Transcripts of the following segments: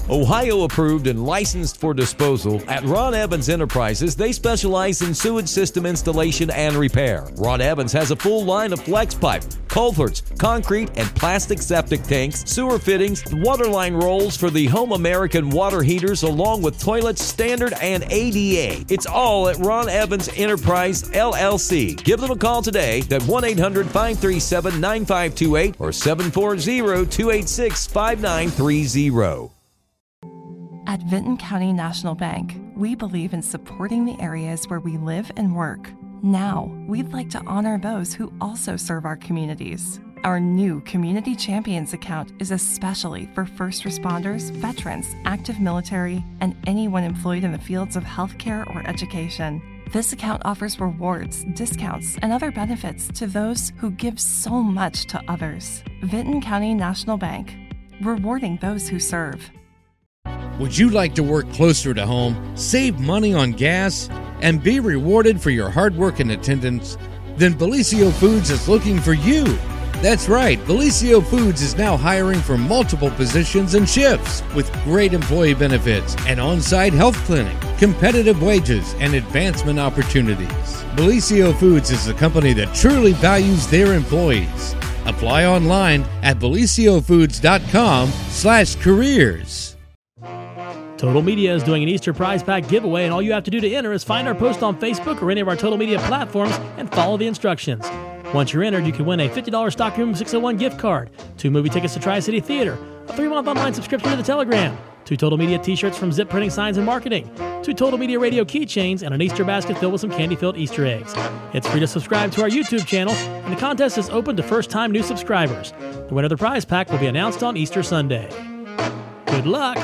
Ohio approved and licensed for disposal, at Ron Evans Enterprises, they specialize in sewage system installation and repair. Ron Evans has a full line of flex pipe, culverts, concrete, and plastic septic tanks, sewer fittings, waterline rolls for the Home American water heaters, along with toilets, standard and ADA. It's all at Ron Evans Enterprise, LLC. Give them a call today at 1-800-537-9528 or 740-286-5930. At Vinton County National Bank, we believe in supporting the areas where we live and work. Now, we'd like to honor those who also serve our communities. Our new Community Champions account is especially for first responders, veterans, active military, and anyone employed in the fields of healthcare or education. This account offers rewards, discounts, and other benefits to those who give so much to others. Vinton County National Bank, rewarding those who serve. Would you like to work closer to home, save money on gas, and be rewarded for your hard work and attendance? Then Bellisio Foods is looking for you. That's right, Bellisio Foods is now hiring for multiple positions and shifts with great employee benefits, an on-site health clinic, competitive wages, and advancement opportunities. Bellisio Foods is a company that truly values their employees. Apply online at BellisioFoods.com/careers. Total Media is doing an Easter prize pack giveaway, and all you have to do to enter is find our post on Facebook or any of our Total Media platforms and follow the instructions. Once you're entered, you can win a $50 Stockroom 601 gift card, 2 movie tickets to Tri-City Theater, a 3-month online subscription to the Telegram, 2 Total Media t-shirts from Zip Printing Signs and Marketing, 2 Total Media Radio keychains, and an Easter basket filled with some candy-filled Easter eggs. It's free to subscribe to our YouTube channel, and the contest is open to first-time new subscribers. The winner of the prize pack will be announced on Easter Sunday. Good luck!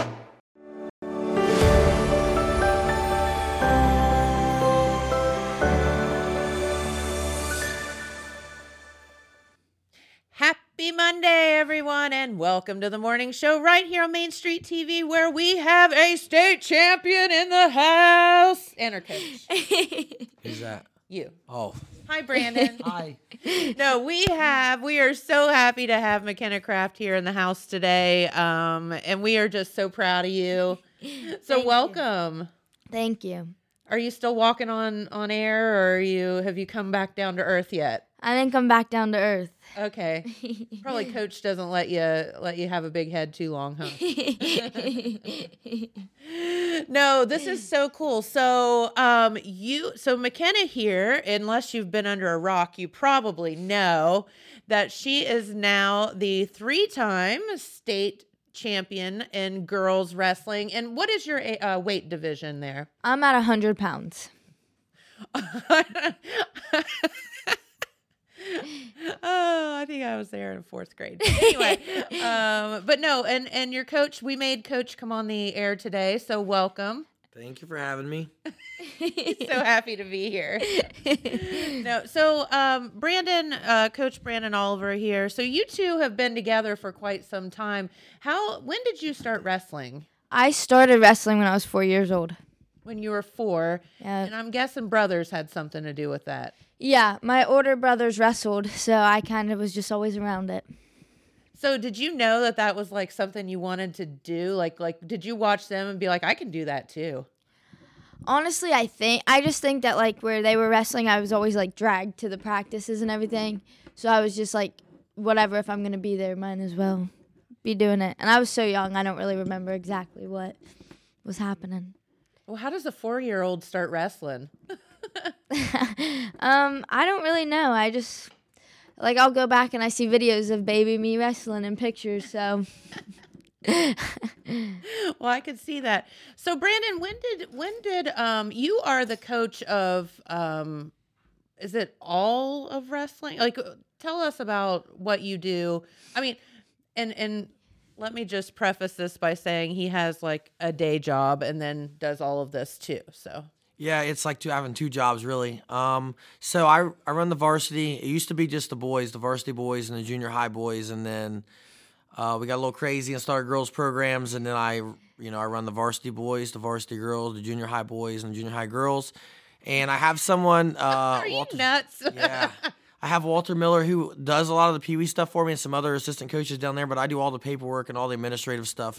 Happy Monday, everyone, and welcome to the morning show right here on Main Street TV, where we have a state champion in the house and our coach. Who's that? You. Oh. Hi, Brandon. Hi. No, we are so happy to have McKenna Craft here in the house today, and we are just so proud of you. So welcome. Thank you. Are you still walking on air, or have you come back down to earth yet? I didn't come back down to earth. Okay. Probably Coach doesn't let you have a big head too long, huh? No, this is so cool. So McKenna here, unless you've been under a rock, you probably know that she is now the 3-time state champion in girls wrestling. And what is your weight division there? I'm at 100 pounds. Oh, I think I was there in 4th grade. But anyway, but no, and your coach, we made Coach come on the air today, so welcome. Thank you for having me. He's so happy to be here. No, so Brandon, Coach Brandon Oliver here. So you two have been together for quite some time. When did you start wrestling? I started wrestling when I was 4 years old. When you were 4, and I'm guessing brothers had something to do with that. Yeah, my older brothers wrestled, so I kind of was just always around it. So did you know that was like something you wanted to do? Like did you watch them and be like, I can do that too? Honestly, I just think that like where they were wrestling, I was always like dragged to the practices and everything. So I was just like, whatever, if I'm going to be there, might as well be doing it. And I was so young, I don't really remember exactly what was happening. Well, how does a 4-year-old start wrestling? I don't really know. I just, like, I'll go back and I see videos of baby me wrestling and pictures, so. Well, I could see that. So, Brandon, when did you are the coach of, is it all of wrestling? Like, tell us about what you do. I mean, and let me just preface this by saying he has like a day job and then does all of this too, so. Yeah, it's like having 2 jobs, really. So I run the varsity. It used to be just the boys, the varsity boys and the junior high boys, and then we got a little crazy and started girls programs, and then I run the varsity boys, the varsity girls, the junior high boys, and the junior high girls. And I have someone. Are you nuts? Yeah. I have Walter Miller, who does a lot of the Pee Wee stuff for me, and some other assistant coaches down there, but I do all the paperwork and all the administrative stuff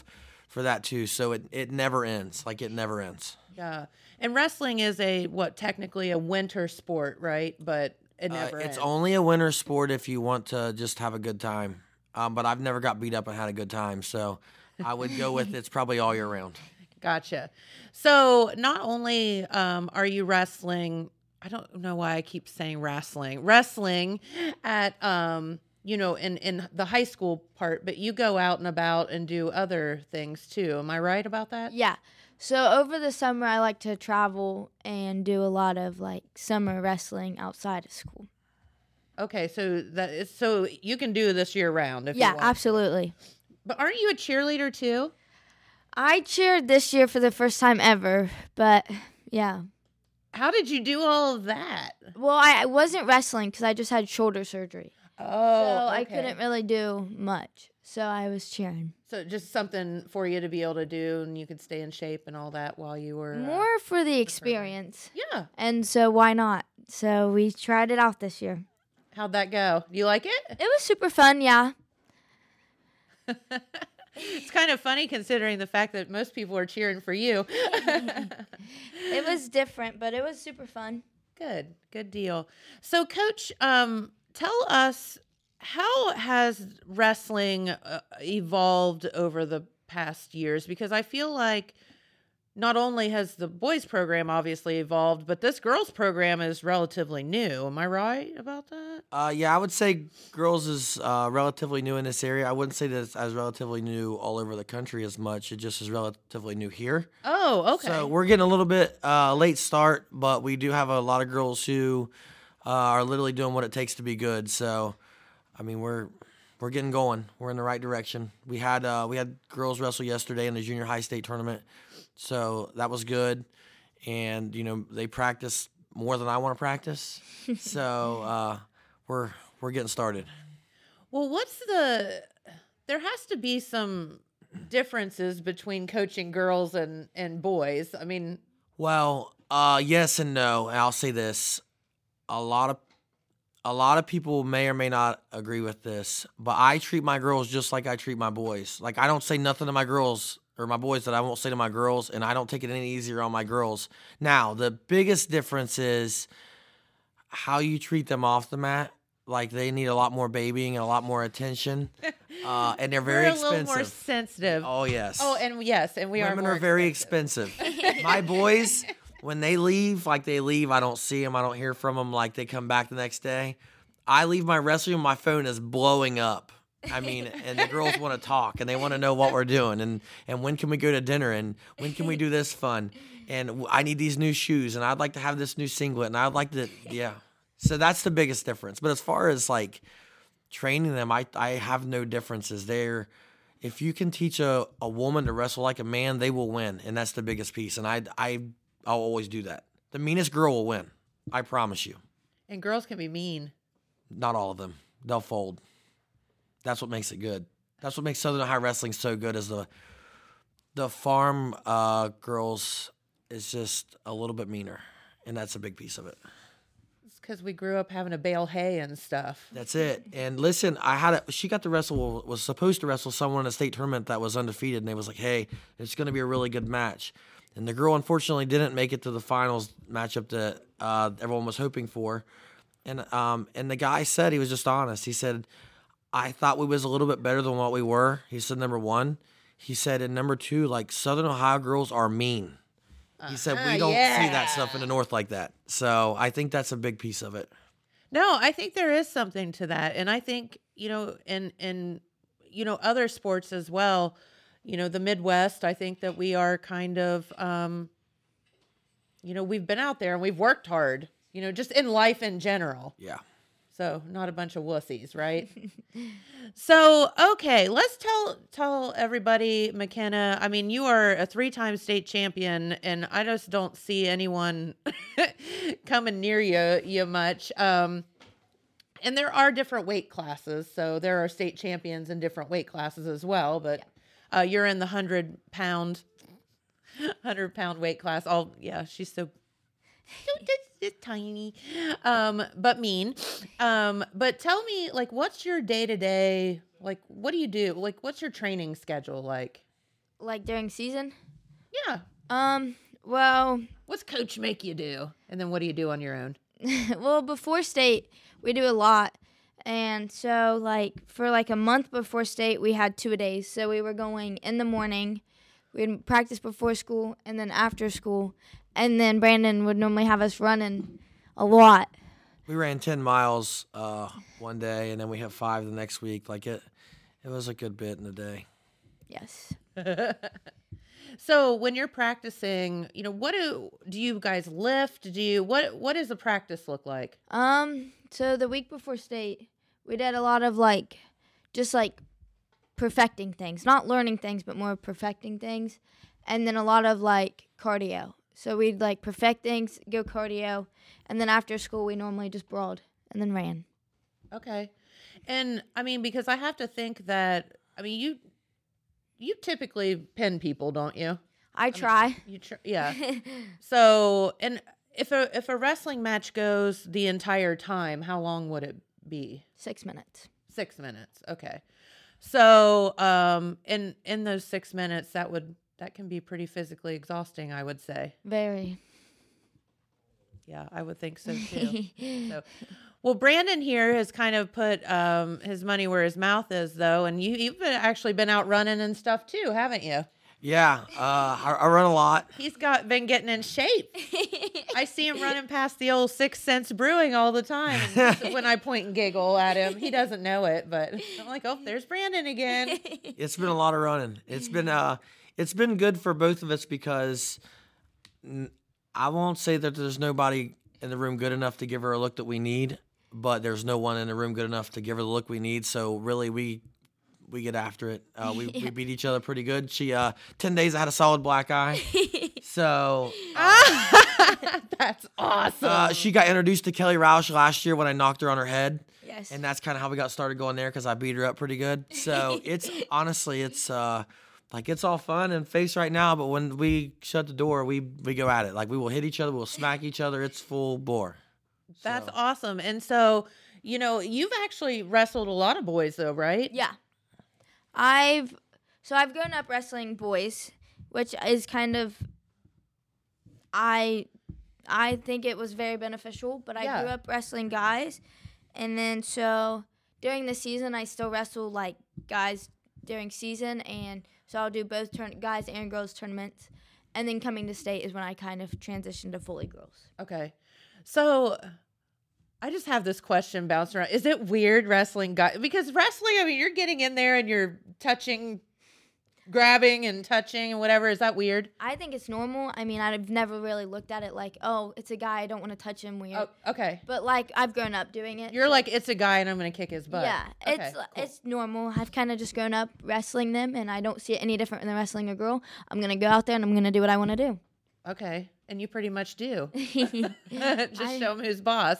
for that too. So it never ends. Like, it never ends. Yeah. And wrestling is technically a winter sport, right? But it never It's ends. only a winter sport if you want to just have a good time. But I've never got beat up and had a good time. So I would go with it's probably all year round. Gotcha. So not only are you wrestling, I don't know why I keep saying wrestling at, in the high school part, but you go out and about and do other things too. Am I right about that? Yeah. So over the summer, I like to travel and do a lot of like summer wrestling outside of school. Okay, so you can do this year round if you Yeah, want. absolutely. But aren't you a cheerleader too? I cheered this year for the first time ever, but yeah. How did you do all of that? Well, I wasn't wrestling because I just had shoulder surgery. Oh, So I okay. couldn't really do much. So I was cheering. So just something for you to be able to do, and you could stay in shape and all that while you were More for the experience. Yeah. And so why not? So we tried it out this year. How'd that go? Do you like it? It was super fun, yeah. It's kind of funny considering the fact that most people are cheering for you. It was different, but it was super fun. Good deal. So, Coach, tell us, how has wrestling evolved over the past years? Because I feel like not only has the boys program obviously evolved, but this girls program is relatively new. Am I right about that? Yeah, I would say girls is relatively new in this area. I wouldn't say that it's as relatively new all over the country as much. It just is relatively new here. Oh, okay. So we're getting a little bit late start, but we do have a lot of girls who are literally doing what it takes to be good. So, I mean, we're getting going. We're in the right direction. We had girls wrestle yesterday in the junior high state tournament, so that was good. And they practice more than I want to practice. So we're getting started. Well, there has to be some differences between coaching girls and boys. I mean, Well, yes and no. And I'll say this: a lot of people may or may not agree with this, but I treat my girls just like I treat my boys. Like, I don't say nothing to my girls or my boys that I won't say to my girls, and I don't take it any easier on my girls. Now, the biggest difference is how you treat them off the mat. Like, they need a lot more babying and a lot more attention, and they're very we're a expensive. little more sensitive. Oh, yes. Oh, and we are. Women more are very expensive. expensive. My boys, when they leave, I don't see them. I don't hear from them. Like, they come back the next day. I leave my wrestling room, my phone is blowing up. I mean, and the girls want to talk, and they want to know what we're doing, and when can we go to dinner, and when can we do this fun, and I need these new shoes, and I'd like to have this new singlet, and I'd like to, yeah. So that's the biggest difference. But as far as like training them, I have no differences there. If you can teach a woman to wrestle like a man, they will win, and that's the biggest piece. And I'll always do that. The meanest girl will win. I promise you. And girls can be mean. Not all of them. They'll fold. That's what makes it good. That's what makes Southern Ohio wrestling so good. Is the farm girls is just a little bit meaner, and that's a big piece of it. It's because we grew up having to bale hay and stuff. That's it. And listen, she got to wrestle, was supposed to wrestle someone in a state tournament that was undefeated, and they was like, hey, it's going to be a really good match. And the girl unfortunately didn't make it to the finals matchup that everyone was hoping for. And the guy said, he was just honest. He said, I thought we was a little bit better than what we were. He said, number one. He said, and number two, like, Southern Ohio girls are mean. He said, we don't see that stuff in the North like that. So I think that's a big piece of it. No, I think there is something to that. And I think, in other sports as well, the Midwest, I think that we are kind of, we've been out there and we've worked hard, just in life in general. Yeah. So not a bunch of wussies, right? So, okay, let's tell everybody, McKenna, I mean, you are a 3-time state champion, and I just don't see anyone coming near you much. And there are different weight classes, so there are state champions in different weight classes as well, but you're in the 100-pound weight class. She's so it's tiny, but mean. But tell me, like, what's your day-to-day, like, what do you do? Like, what's your training schedule like? Like during season? Yeah. Well, What's coach make you do? And then what do you do on your own? well, before state, we do a lot. And so, like, for like a month before state, we had 2-a-days. So we were going in the morning, we'd practice before school, and then after school. And then Brandon would normally have us running a lot. We ran 10 miles one day, and then we have 5 the next week. Like it was a good bit in a day. Yes. So when you're practicing, what do you guys lift? What does the practice look like? So the week before state, we did a lot of just perfecting things, not learning things, but more perfecting things, and then a lot of cardio. So we'd perfect things, go cardio, and then after school we normally just brawled and then ran. Okay, and I mean because I have to think that you typically pin people, don't you? I try. Yeah. So, and if a wrestling match goes the entire time, how long would it be? 6 minutes. 6 minutes. Okay. So, in those 6 minutes, that can be pretty physically exhausting, I would say. Very. Yeah, I would think so too. Well, Brandon here has kind of put his money where his mouth is, though, and you've actually been out running and stuff too, haven't you? Yeah, I run a lot. He's been getting in shape. I see him running past the old 6 Sense Brewing all the time. And when I point and giggle at him, he doesn't know it, but I'm like, oh, there's Brandon again. It's been a lot of running. It's been good for both of us because I won't say that there's nobody in the room good enough to give her a look that we need, but there's no one in the room good enough to give her the look we need. So really, we get after it. We beat each other pretty good. She 10 days I had a solid black eye. So that's awesome. She got introduced to Kelly Roush last year when I knocked her on her head. Yes. And that's kind of how we got started going there because I beat her up pretty good. So it's honestly it's all fun and face right now, but when we shut the door, we go at it. We will hit each other, we'll smack each other. It's full bore. That's awesome. And so, you've actually wrestled a lot of boys though, right? Yeah. I've grown up wrestling boys, which is kind of I think it was very beneficial, but I grew up wrestling guys. And then so during the season I still wrestle guys during season, and so I'll do both guys and girls tournaments. And then coming to state is when I kind of transitioned to fully girls. Okay. So I just have this question bouncing around. Is it weird wrestling guys? Because wrestling, you're getting in there and you're touching, grabbing and touching and whatever. Is that weird? I think it's normal. I've never really looked at it oh, it's a guy, I don't want to touch him, weird. Oh, okay. But I've grown up doing it. You're it's a guy and I'm going to kick his butt. Yeah, Okay, it's normal. I've kind of just grown up wrestling them, and I don't see it any different than wrestling a girl. I'm going to go out there and I'm going to do what I want to do. Okay. And you pretty much do. Just show him who's boss.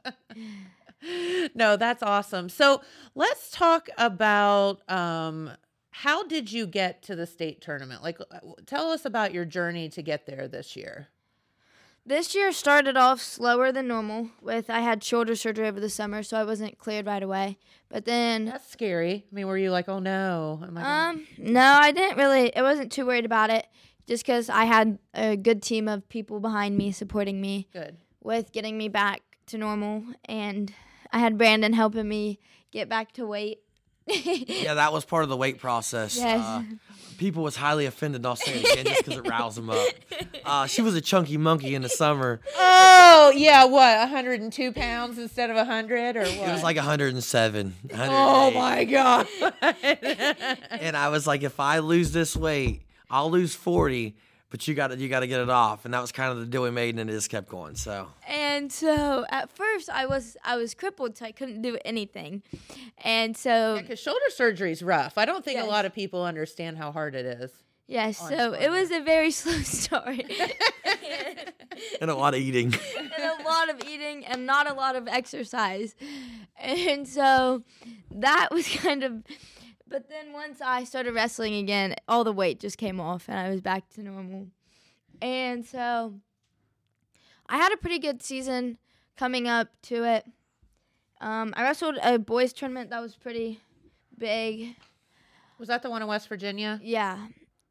No, that's awesome. So let's talk about how did you get to the state tournament? Tell us about your journey to get there this year. This year started off slower than normal. I had shoulder surgery over the summer, so I wasn't cleared right away. But then that's scary. Were you oh no? No, I didn't really. I wasn't too worried about it. Just because I had a good team of people behind me supporting me. Good. With getting me back to normal. And I had Brandon helping me get back to weight. Yeah, that was part of the weight process. Yes. People was highly offended, I'll say it again, just because it riles them up. She was a chunky monkey in the summer. Oh, yeah, what, 102 pounds instead of 100 or what? It was 107, 108. Oh, my God. And I was if I lose this weight, I'll lose 40, but you got to get it off. And that was kind of the deal we made, and it just kept going. And so at first I was crippled, so I couldn't do anything. And so because shoulder surgery is rough. I don't think a lot of people understand how hard it is. Yes, so it was a very slow start. And a lot of eating. And not a lot of exercise. And so that was kind of... But then once I started wrestling again, all the weight just came off and I was back to normal. And so I had a pretty good season coming up to it. I wrestled a boys tournament that was pretty big. Was that the one in West Virginia? Yeah.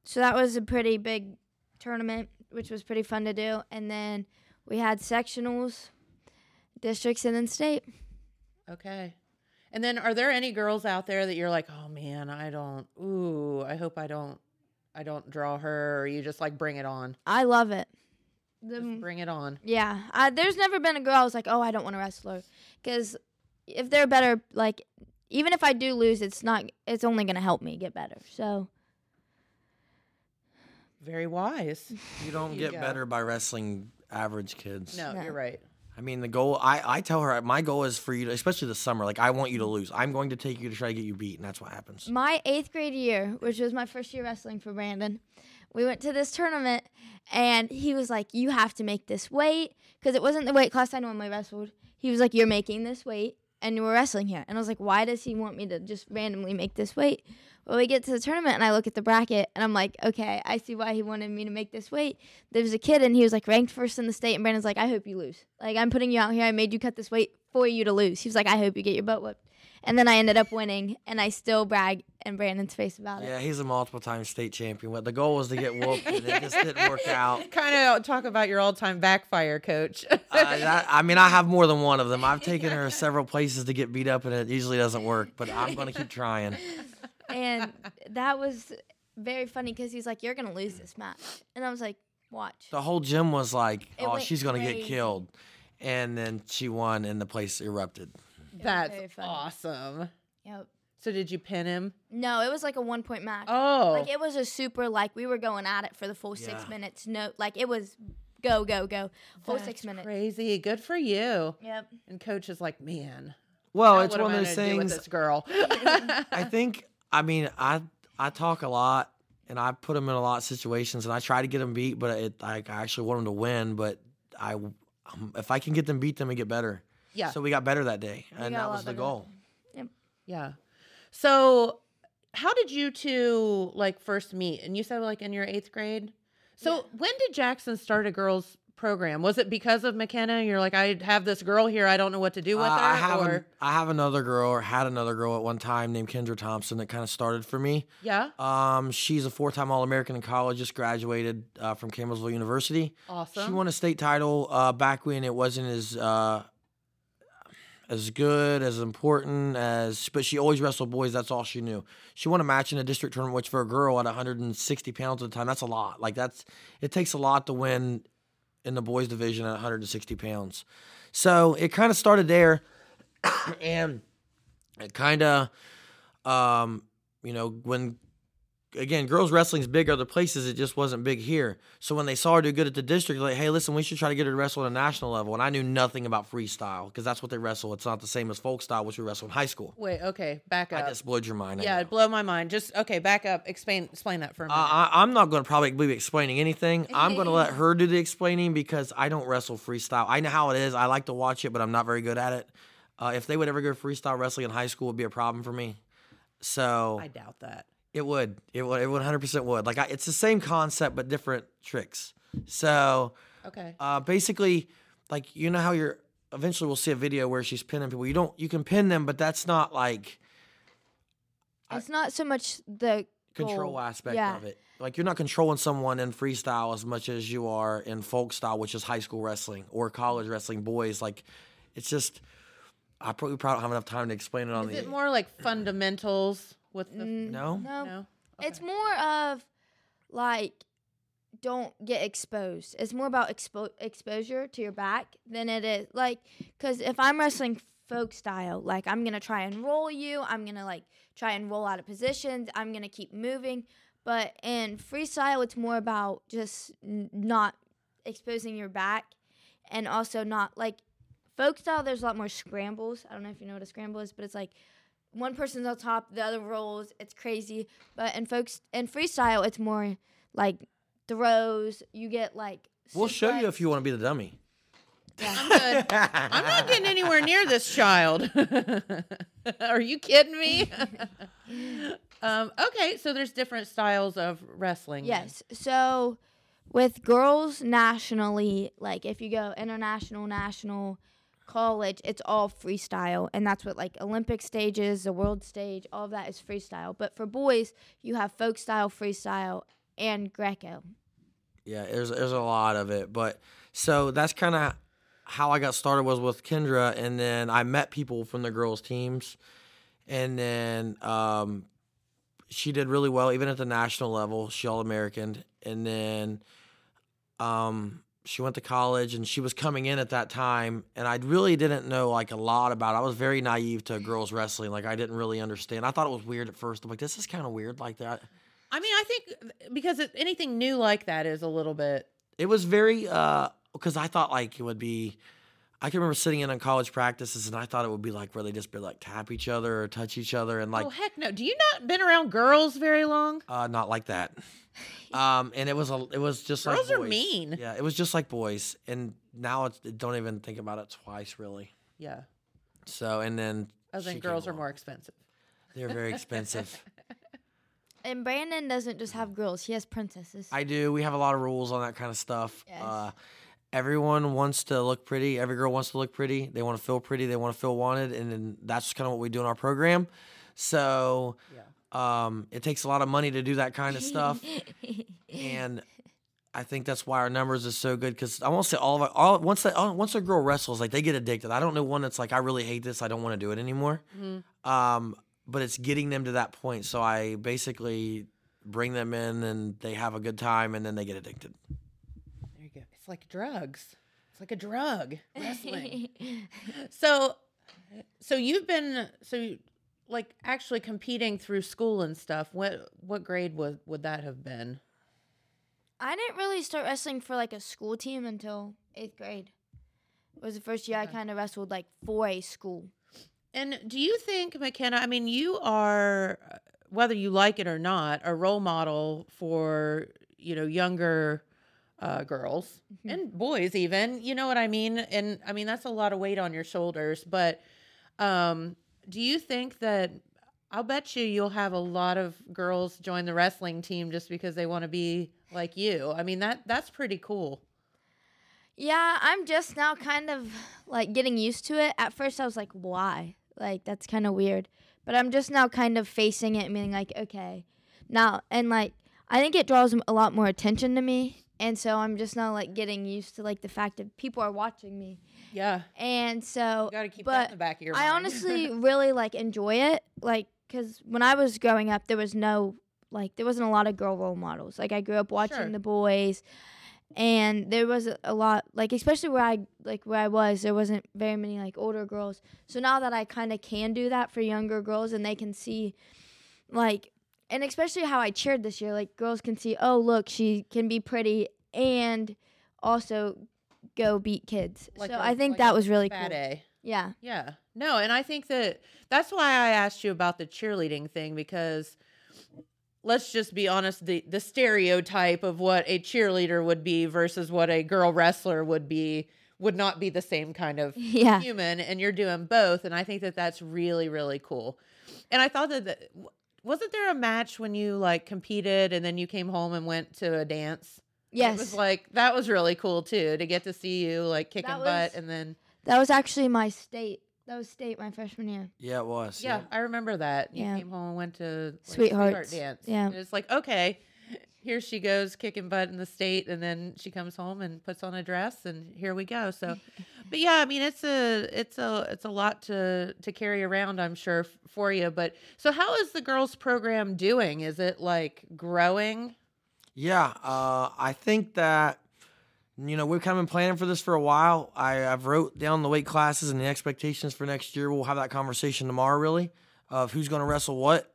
So that was a pretty big tournament, which was pretty fun to do. And then we had sectionals, districts, and then state. Okay. And then are there any girls out there that you're like, oh man, I hope I don't draw her, or you just like bring it on? I love it. Just bring it on. Yeah. There's never been a girl I was like, oh, I don't want to wrestle her. Because if they're better, like, even if I do lose, it's only going to help me get better. So. Very wise. You don't get better by wrestling average kids. No, you're right. I mean, the goal, I tell her, my goal is for you to, especially this summer, like, I want you to lose. I'm going to take you to try to get you beat, and that's what happens. My 8th grade year, which was my first year wrestling for Brandon, we went to this tournament, and he was like, you have to make this weight, because it wasn't the weight class I normally wrestled. He was like, you're making this weight, and we're wrestling here. And I was like, why does he want me to just randomly make this weight? Well, we get to the tournament, and I look at the bracket, and I'm like, okay, I see why he wanted me to make this weight. There was a kid, and he was, like, ranked first in the state, and Brandon's like, I hope you lose. Like, I'm putting you out here. I made you cut this weight for you to lose. He was like, I hope you get your butt whipped. And then I ended up winning, and I still brag in Brandon's face about it. Yeah, he's a multiple-time state champion. The goal was to get whooped, and it just didn't work out. Kind of talk about your all-time backfire, Coach. I mean, I have more than one of them. I've taken her several places to get beat up, and it usually doesn't work, but I'm going to keep trying. And that was very funny because he's like, you're going to lose this match. And I was like, watch. The whole gym was like, oh, went she's going to get crazy. killed. And then she won, and the place erupted. That's very funny. awesome. Yep. So did you pin him? No, it was like a 1-point match. Oh. Like, it was a super, like, we were going at it for the full 6 minutes. No, like, it was go, go, go. Full 6 minutes. Crazy. Good for you. Yep. And Coach is like, man. Well, now it's what one am of I those gonna do with things. this girl. I think, I mean, I talk a lot, and I put them in a lot of situations, and I try to get them beat, but I actually want them to win. But if I can get them beat them and get better. Yeah. So we got better that day, and got a that lot was the better. goal. Yeah. So how did you two like first meet? And you said like in your 8th grade. So when did Jackson start a girls program? Was it because of McKenna? You're like, I have this girl here. I don't know what to do with her. I have another girl, or had another girl at one time named Kendra Thompson that kind of started for me. Yeah. She's a 4-time All-American in college, just graduated from Campbellsville University. Awesome. She won a state title back when it wasn't as good, as important but she always wrestled boys. That's all she knew. She won a match in a district tournament, which for a girl at 160 pounds at the time, that's a lot. Like it takes a lot to win in the boys division at 160 pounds. So it kind of started there, and it kind of, when, again, girls wrestling's big other places, it just wasn't big here. So when they saw her do good at the district, like, hey, listen, we should try to get her to wrestle at a national level. And I knew nothing about freestyle, because that's what they wrestle. It's not the same as folk style, which we wrestle in high school. Wait, okay, back up. I just blowed your mind. Yeah, it blew my mind. Just, okay, back up. Explain that for a minute. I'm not going to probably be explaining anything. I'm going to let her do the explaining, because I don't wrestle freestyle. I know how it is. I like to watch it, but I'm not very good at it. If they would ever go freestyle wrestling in high school, it would be a problem for me. So I doubt that. It would. It 100% would. Like, it's the same concept, but different tricks. So, okay. Basically, like, you know how eventually we'll see a video where she's pinning people. You can pin them, but that's not like. It's not so much the control goal. aspect of it. Like, you're not controlling someone in freestyle as much as you are in folk style, which is high school wrestling or college wrestling boys. Like, it's just, I probably don't have enough time to explain it on Is it more like fundamentals? With the No. No. Okay. It's more of like, don't get exposed. It's more about exposure to your back than it is like, because if I'm wrestling folk style, like, I'm gonna try and roll you, I'm gonna like try and roll out of positions, I'm gonna keep moving. But in freestyle, it's more about just not exposing your back, and also not like folk style. There's a lot more scrambles. I don't know if you know what a scramble is, but it's like, one person's on top, the other rolls. It's crazy. But in freestyle, it's more like throws. You get like. We'll show you if you want to be the dummy. Yeah. I'm good. I'm not getting anywhere near this child. Are you kidding me? Okay, so there's different styles of wrestling. Yes. So with girls nationally, like if you go international, national, college, it's all freestyle, and that's what like Olympic stages, the world stage, all of that is freestyle. But for boys, you have folk style, freestyle, and Greco. Yeah, there's a lot of it, but so that's kind of how I got started was with Kendra, and then I met people from the girls' teams, and then she did really well even at the national level. She All-American, and then she went to college, and she was coming in at that time, and I really didn't know like a lot about it. I was very naive to girls wrestling. Like I didn't really understand. I thought it was weird at first. I'm like, this is kind of weird like that. I mean, I think because anything new like that is a little bit. It was very because I thought like it would be. I can remember sitting in on college practices, and I thought it would be like where they just be like tap each other or touch each other, and like. Oh heck no! Do you not been around girls very long? Not like that. And it was just like girls boys. are mean. Yeah, it was just like boys, and now don't even think about it twice really. Yeah. So and then. I think girls are more expensive. They're very expensive. And Brandon doesn't just have girls; he has princesses. I do. We have a lot of rules on that kind of stuff. Yes. Everyone wants to look pretty. Every girl wants to look pretty. They want to feel pretty. They want to feel wanted, and then that's kind of what we do in our program. So, it takes a lot of money to do that kind of stuff, and I think that's why our numbers is so good. Because I won't say once a girl wrestles, like they get addicted. I don't know one that's like I really hate this. I don't want to do it anymore. Mm-hmm. But it's getting them to that point. So I basically bring them in, and they have a good time, and then they get addicted. There you go. It's like drugs. It's like a drug, wrestling. So you've been like actually competing through school and stuff. What grade would that have been? I didn't really start wrestling for like a school team until 8th grade. It was the first year I kind of wrestled like for a school. And do you think, McKenna, I mean, you are, whether you like it or not, a role model for, younger girls and boys even, you know what I mean? And I mean, that's a lot of weight on your shoulders, but do you think that, I'll bet you'll have a lot of girls join the wrestling team just because they want to be like you. I mean, that's pretty cool. Yeah, I'm just now kind of like getting used to it. At first I was like, why? Like, that's kind of weird. But I'm just now kind of facing it and being like, okay. Now, and like, I think it draws a lot more attention to me. And so I'm just now like getting used to like the fact that people are watching me. Yeah. And so, you got to keep that in the back of your mind. I honestly really like enjoy it. Like, because when I was growing up, there wasn't a lot of girl role models. Like, I grew up watching the boys. And there was a lot, like, especially where I was, there wasn't very many, like, older girls. So now that I kind of can do that for younger girls and they can see, like, and especially how I cheered this year, like, girls can see, oh, look, she can be pretty and also go beat kids. So I think that was really cool. A. Yeah. Yeah. No, and I think that's why I asked you about the cheerleading thing, because let's just be honest, the stereotype of what a cheerleader would be versus what a girl wrestler would not be the same kind of human, and you're doing both, and I think that's really, really cool. And I thought that wasn't there a match when you like competed and then you came home and went to a dance? Yes. It was like, that was really cool too, to get to see you like kicking butt, and then that was actually my state. That was state my freshman year. Yeah, it was. Yeah, I remember that. You came home and went to Sweetheart dance. Yeah. And it's like, okay, here she goes kicking butt in the state, and then she comes home and puts on a dress, and here we go. So, but yeah, I mean, it's a lot to carry around, I'm sure, for you. But so how is the girls program doing? Is it like growing? Yeah, I think that, we've kind of been planning for this for a while. I've wrote down the weight classes and the expectations for next year. We'll have that conversation tomorrow, really, of who's going to wrestle what.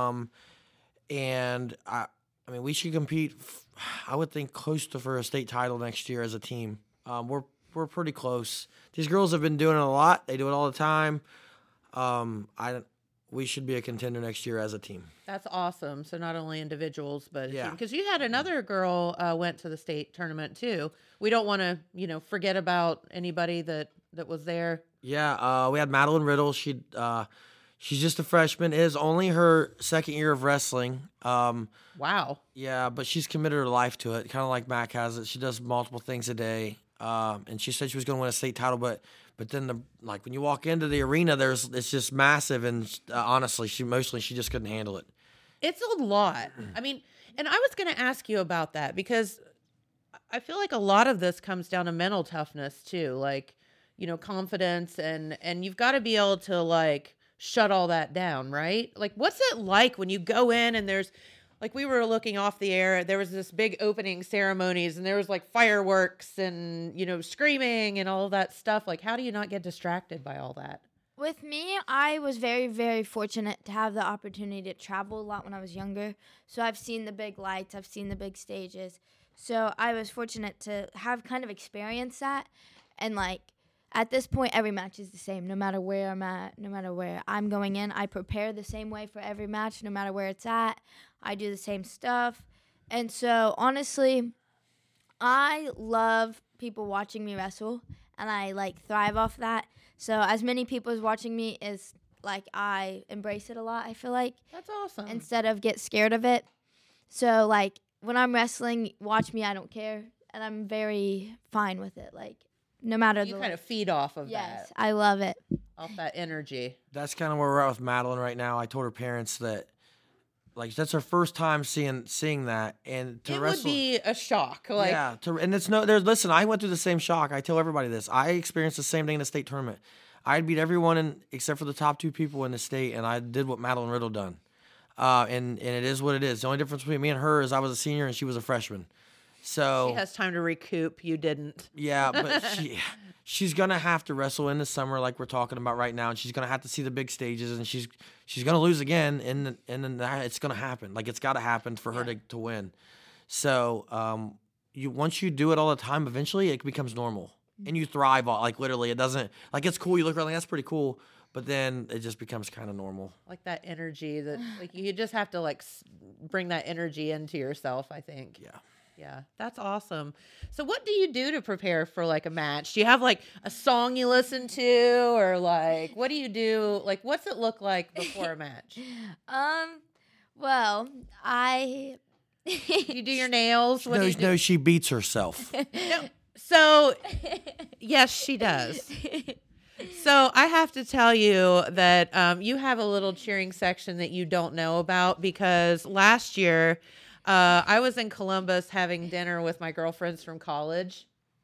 And I mean, we should compete, I would think, close to for a state title next year as a team. We're pretty close. These girls have been doing it a lot. They do it all the time. We should be a contender next year as a team. That's awesome. So not only individuals, but yeah, because you had another girl went to the state tournament too. We don't want to, forget about anybody that was there. Yeah, we had Madeline Riddle. She's just a freshman. It is only her second year of wrestling. Wow. Yeah, but she's committed her life to it, kind of like Mac has it. She does multiple things a day. And she said she was going to win a state title, but then when you walk into the arena, it's just massive, and honestly, she just couldn't handle it. It's a lot. I mean, And I was going to ask you about that because I feel like a lot of this comes down to mental toughness too. Like, you know, confidence and you've got to be able to like shut all that down, right? Like, what's it like when you go in and there's, like, we were looking off the air, there was this big opening ceremonies and there was like fireworks and, you know, screaming and all of that stuff. Like, how do you not get distracted by all that? With me, I was very, very fortunate to have the opportunity to travel a lot when I was younger. So I've seen the big lights, I've seen the big stages. So I was fortunate to have kind of experienced that. And like, at this point, every match is the same, no matter where I'm at, no matter where I'm going in. I prepare the same way for every match, no matter where it's at. I do the same stuff. And so, honestly, I love people watching me wrestle, and I, like, thrive off that. So as many people as watching me is, like, I embrace it a lot, I feel like. That's awesome. Instead of get scared of it. So, like, when I'm wrestling, watch me, I don't care. And I'm very fine with it, like. No matter you kind of feed off of that. Yes, I love it. Off that energy. That's kind of where we're at with Madeline right now. I told her parents that, like, that's her first time seeing that, and to wrestle would be a shock. Like, yeah, and it's no. There's listen. I went through the same shock. I tell everybody this. I experienced the same thing in the state tournament. I beat everyone except for the top 2 people in the state, and I did what Madeline Riddle done. And it is what it is. The only difference between me and her is I was a senior and she was a freshman. So she has time to recoup. You didn't. Yeah, but she's gonna have to wrestle in the summer like we're talking about right now, and she's gonna have to see the big stages, and she's gonna lose again, and then it's gonna happen. Like, it's got to happen for her to win. So once you do it all the time, eventually it becomes normal, and you thrive. Like, literally, it doesn't, like, it's cool. You look around, like, that's pretty cool. But then it just becomes kind of normal. Like that energy that, like, you just have to like bring that energy into yourself, I think. Yeah. Yeah, that's awesome. So what do you do to prepare for like a match? Do you have like a song you listen to, or like what do you do? Like, what's it look like before a match? Well, you do your nails? What No, she beats herself. No. So yes, she does. So I have to tell you that you have a little cheering section that you don't know about, because last year I was in Columbus having dinner with my girlfriends from college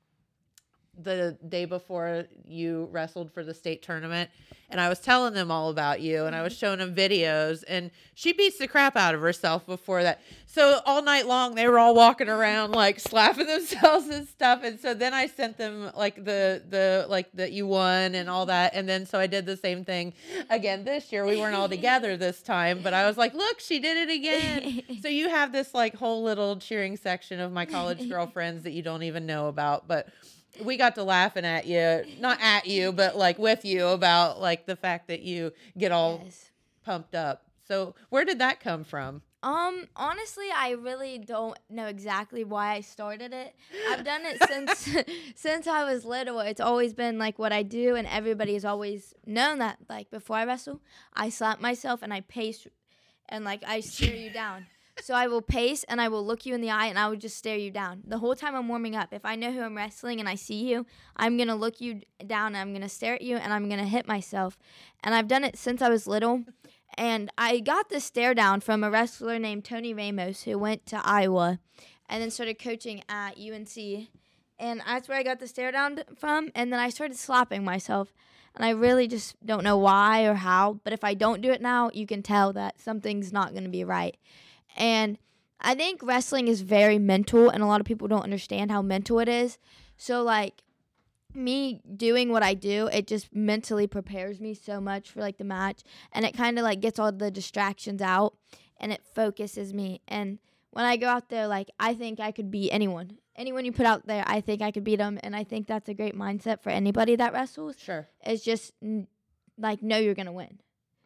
the day before you wrestled for the state tournament. And I was telling them all about you, and I was showing them videos, and she beats the crap out of herself before that. So all night long, they were all walking around like slapping themselves and stuff. And so then I sent them like the like that you won and all that. And then so I did the same thing again this year. We weren't all together this time, but I was like, look, she did it again. So you have this like whole little cheering section of my college girlfriends that you don't even know about, but we got to laughing at you, not at you, but like with you about like the fact that you get all pumped up. So where did that come from? Honestly, I really don't know exactly why I started it. I've done it since I was little. It's always been like what I do, and everybody has always known that. Like before I wrestle, I slap myself and I pace, and like I stare you down. So I will pace and I will look you in the eye and I will just stare you down. The whole time I'm warming up, if I know who I'm wrestling and I see you, I'm going to look you down and I'm going to stare at you and I'm going to hit myself. And I've done it since I was little. And I got this stare down from a wrestler named Tony Ramos, who went to Iowa and then started coaching at UNC. And that's where I got the stare down from. And then I started slapping myself. And I really just don't know why or how. But if I don't do it now, you can tell that something's not going to be right. And I think wrestling is very mental, and a lot of people don't understand how mental it is. So, like, me doing what I do, it just mentally prepares me so much for, like, the match. And it kind of, like, gets all the distractions out, and it focuses me. And when I go out there, like, I think I could beat anyone. Anyone you put out there, I think I could beat them. And I think that's a great mindset for anybody that wrestles. Sure. It's just, like, know you're going to win.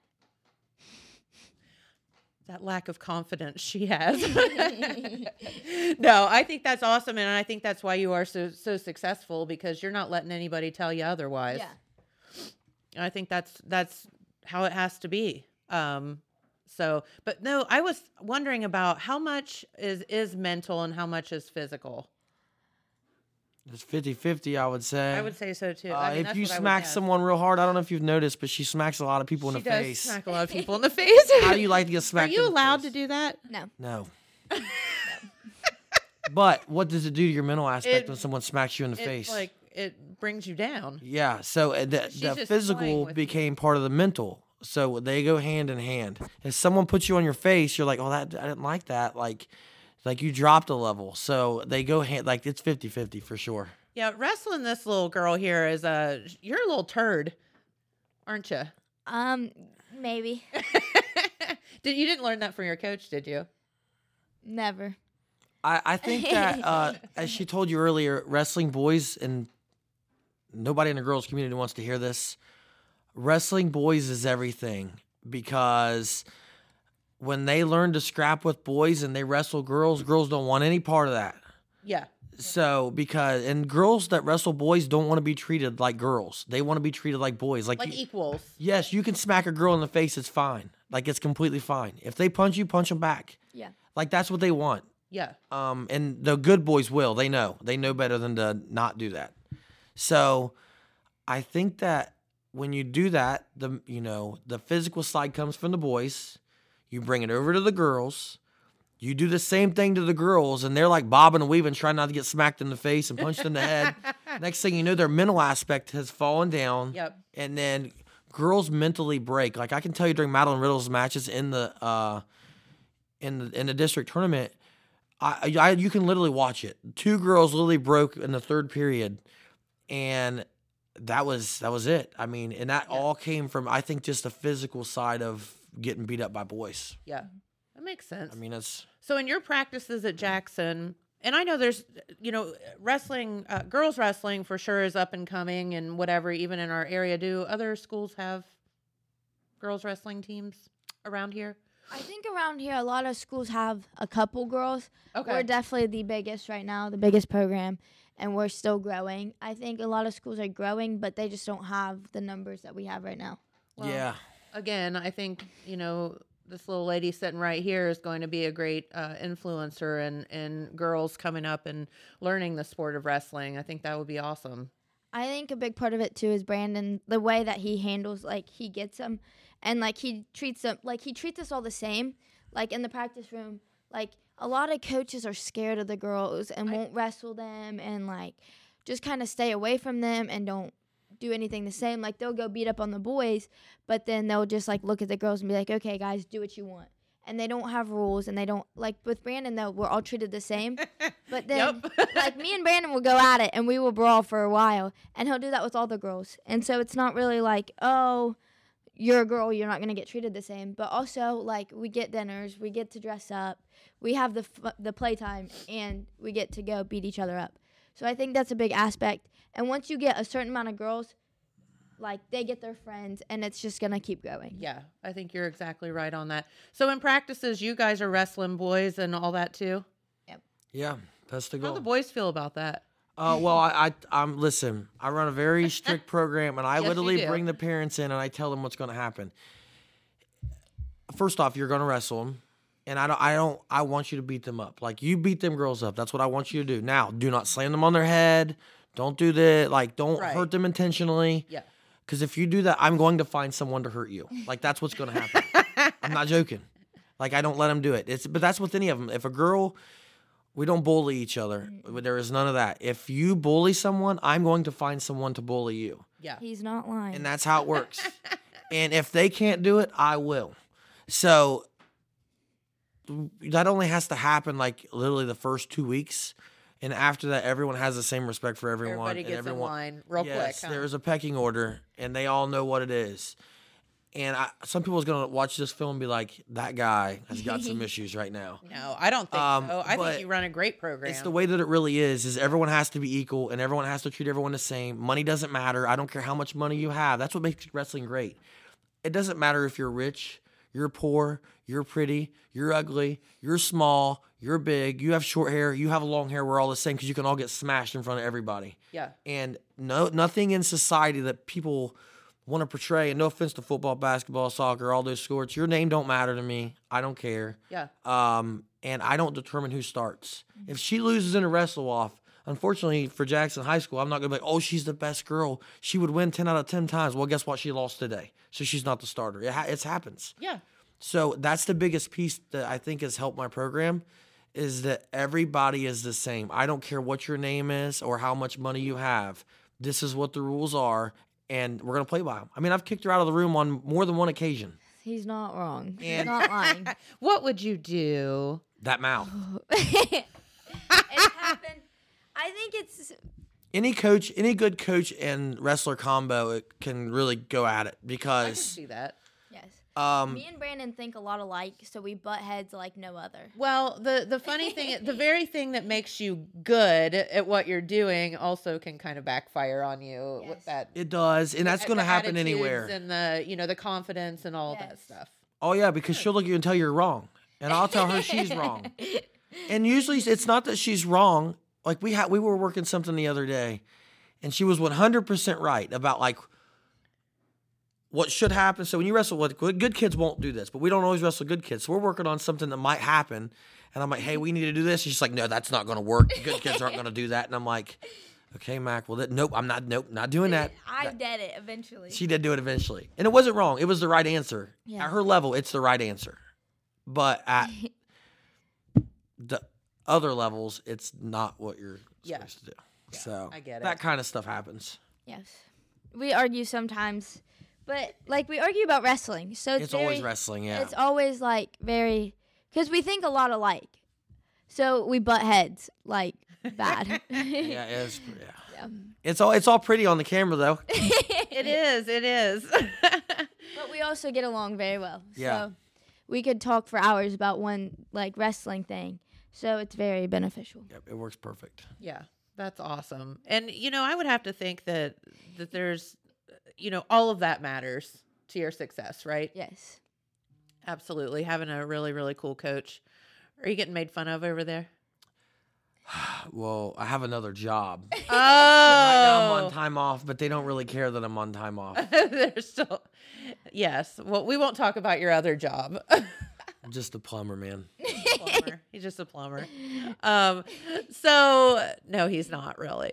That lack of confidence she has. No, I think that's awesome, and I think that's why you are so successful, because you're not letting anybody tell you otherwise. Yeah. And I think that's how it has to be. But no, I was wondering about how much is mental and how much is physical. It's 50-50, I would say. I would say so too. I mean, if you smack someone real hard, I don't know if you've noticed, but she smacks a lot of people in the face. She does smack a lot of people in the face. How do you like to get smacked? Are you allowed to do that? No. No. But what does it do to your mental aspect when someone smacks you in the face? Like it brings you down. Yeah, so the She's just playing physical with became part of the mental. So they go hand in hand. If someone puts you on your face, you're like, oh, that I didn't like that. Like you dropped a level. So they go hand, like it's 50-50 for sure. Yeah, wrestling this little girl here is you're a little turd, aren't you? Maybe. You didn't learn that from your coach, did you? Never. I think that, as she told you earlier, wrestling boys, and nobody in the girls' community wants to hear this, wrestling boys is everything, because when they learn to scrap with boys and they wrestle girls don't want any part of that. Yeah. So, and girls that wrestle boys don't want to be treated like girls. They want to be treated like boys. Like equals. Yes, you can smack a girl in the face. It's fine. Like, it's completely fine. If they punch you, punch them back. Yeah. Like, that's what they want. Yeah. And the good boys will. They know better than to not do that. So, I think that when you do that, the physical side comes from the boys. You bring it over to the girls. You do the same thing to the girls, and they're like bobbing and weaving, trying not to get smacked in the face and punched in the head. Next thing you know, their mental aspect has fallen down. Yep. And then girls mentally break. Like, I can tell you during Madeline Riddle's matches in the district tournament, you can literally watch it. 2 girls literally broke in the 3rd period, and that was it. I mean, and that all came from, I think, just the physical side of getting beat up by boys. Yeah. That makes sense. I mean, it's... So in your practices at Jackson, and I know there's, wrestling, girls wrestling for sure is up and coming and whatever, even in our area. Do other schools have girls wrestling teams around here? I think around here, a lot of schools have a couple girls. Okay. We're definitely the biggest right now, the biggest program, and we're still growing. I think a lot of schools are growing, but they just don't have the numbers that we have right now. Well, yeah. Again, I think, this little lady sitting right here is going to be a great influencer in girls coming up and learning the sport of wrestling. I think that would be awesome. I think a big part of it, too, is Brandon, the way that he handles, he gets them, and, he treats them, he treats us all the same, in the practice room. A lot of coaches are scared of the girls and won't wrestle them and, just kind of stay away from them and don't do anything the same. They'll go beat up on the boys, but then they'll just, look at the girls and be like, okay, guys, do what you want. And they don't have rules, and they don't, with Brandon, though, we're all treated the same. But then, me and Brandon will go at it, and we will brawl for a while, and he'll do that with all the girls. And so it's not really oh, you're a girl, you're not going to get treated the same. But also, we get dinners, we get to dress up, we have the playtime, and we get to go beat each other up. So I think that's a big aspect. And once you get a certain amount of girls, they get their friends, and it's just going to keep going. Yeah, I think you're exactly right on that. So in practices, you guys are wrestling boys and all that too? Yep. Yeah, that's the goal. How do the boys feel about that? Well, listen, I run a very strict program, and I Yes, literally you do. bring the parents in, and I tell them what's going to happen. First off, you're going to wrestle them, and I want you to beat them up. You beat them girls up. That's what I want you to do. Now, do not slam them on their head. Don't do that. Don't hurt them intentionally. Yeah. Because if you do that, I'm going to find someone to hurt you. That's what's going to happen. I'm not joking. I don't let them do it. But that's with any of them. If a girl, we don't bully each other. There is none of that. If you bully someone, I'm going to find someone to bully you. Yeah. He's not lying. And that's how it works. And if they can't do it, I will. So that only has to happen literally the first 2 weeks. And after that, everyone has the same respect for everyone. Everybody gets in line real quick. Yes, Huh? there's a pecking order, and they all know what it is. And some people's going to watch this film and be like, that guy has got some issues right now. No, I don't think so. I think you run a great program. It's the way that it really is everyone has to be equal, and everyone has to treat everyone the same. Money doesn't matter. I don't care how much money you have. That's what makes wrestling great. It doesn't matter if you're rich, you're poor, you're pretty, you're ugly, you're small, you're big, you have short hair, you have long hair, we're all the same because you can all get smashed in front of everybody. Yeah. And nothing in society that people want to portray, and no offense to football, basketball, soccer, all those sports, your name don't matter to me. I don't care. Yeah. And I don't determine who starts. If she loses in a wrestle-off, unfortunately for Jackson High School, I'm not going to be like, oh, she's the best girl. She would win 10 out of 10 times. Well, guess what? She lost today. So she's not the starter. It happens. Yeah. So that's the biggest piece that I think has helped my program is that everybody is the same. I don't care what your name is or how much money you have. This is what the rules are, and we're going to play by them. I mean, I've kicked her out of the room on more than one occasion. He's not wrong. He's And- not lying. What would you do? That mouth. It's happened. I think it's Any coach, any good coach and wrestler combo it can really go at it I can because see that. yes. um, Me and Brandon think a lot alike, so we butt heads like no other. Well, the funny thing, the very thing that makes you good at what you're doing also can kind of backfire on you with Yes. that. it does, and that's going to the happen attitudes anywhere. And the confidence and all that Yes. stuff. Oh yeah, because she'll look at you and tell you you're wrong, and I'll tell her she's wrong. And usually it's not that she's wrong. Like we were working something the other day, and she was 100% right about like what should happen. So when you wrestle with good kids won't do this, but we don't always wrestle good kids. So we're working on something that might happen, and I'm like, hey, we need to do this. And she's like, no, that's not going to work. Good kids aren't going to do that. And I'm like, okay, Mac. Well, nope, I'm not. Nope, not doing that. I did it eventually. She did do it eventually. And it wasn't wrong. It was the right answer. Yeah. At her level, it's the right answer. But at the other levels, it's not what you're Yeah. supposed to do. So I get it. that kind of stuff happens. Yes. We argue sometimes, but like we argue about wrestling. So It's always wrestling, yeah. It's always like very, because we think a lot alike. So we butt heads like bad. Yeah, it's yeah. Yeah. It's all pretty on the camera though. It is. It is. But we also get along very well. Yeah. So we could talk for hours about one like wrestling thing. So it's very beneficial. Yep, it works perfect. Yeah, that's awesome. And I would have to think that there's all of that matters to your success, right? Yes. Absolutely. Having a really, really cool coach. Are you getting made fun of over there? Well, I have another job. Oh, Right now I'm on time off, but they don't really care that I'm on time off. They're still. Yes. Well, we won't talk about your other job. I'm just a plumber, man. Plumber. He's just a plumber. So no, he's not really.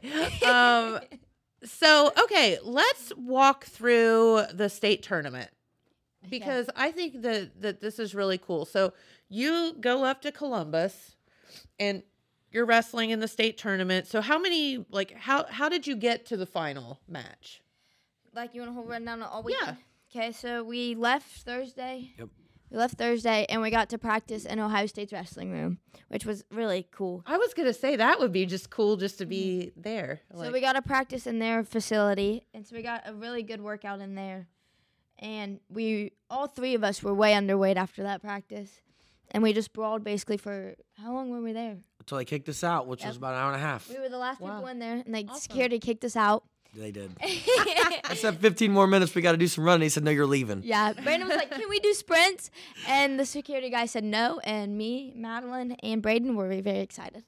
So okay, let's walk through the state tournament because I think that this is really cool. So you go up to Columbus and you're wrestling in the state tournament. So how many how did you get to the final match? Like you want a whole rundown of all weekend? Yeah. Okay, so we left Thursday. Yep. We left Thursday and we got to practice in Ohio State's wrestling room, which was really cool. I was gonna say that would be just cool just to be there. So we got to practice in their facility, and so we got a really good workout in there. And all three of us were way underweight after that practice, and we just brawled basically for how long were we there? Until they kicked us out, which was Yep. about an hour and a half. We were the last Wow. people in there, and they Awesome. security kicked us out. They did. I said 15 more minutes. We got to do some running. He said, no, you're leaving. Yeah, Brandon was like, "Can we do sprints?" And the security guy said no, and me, Madeline, and Braden were very excited.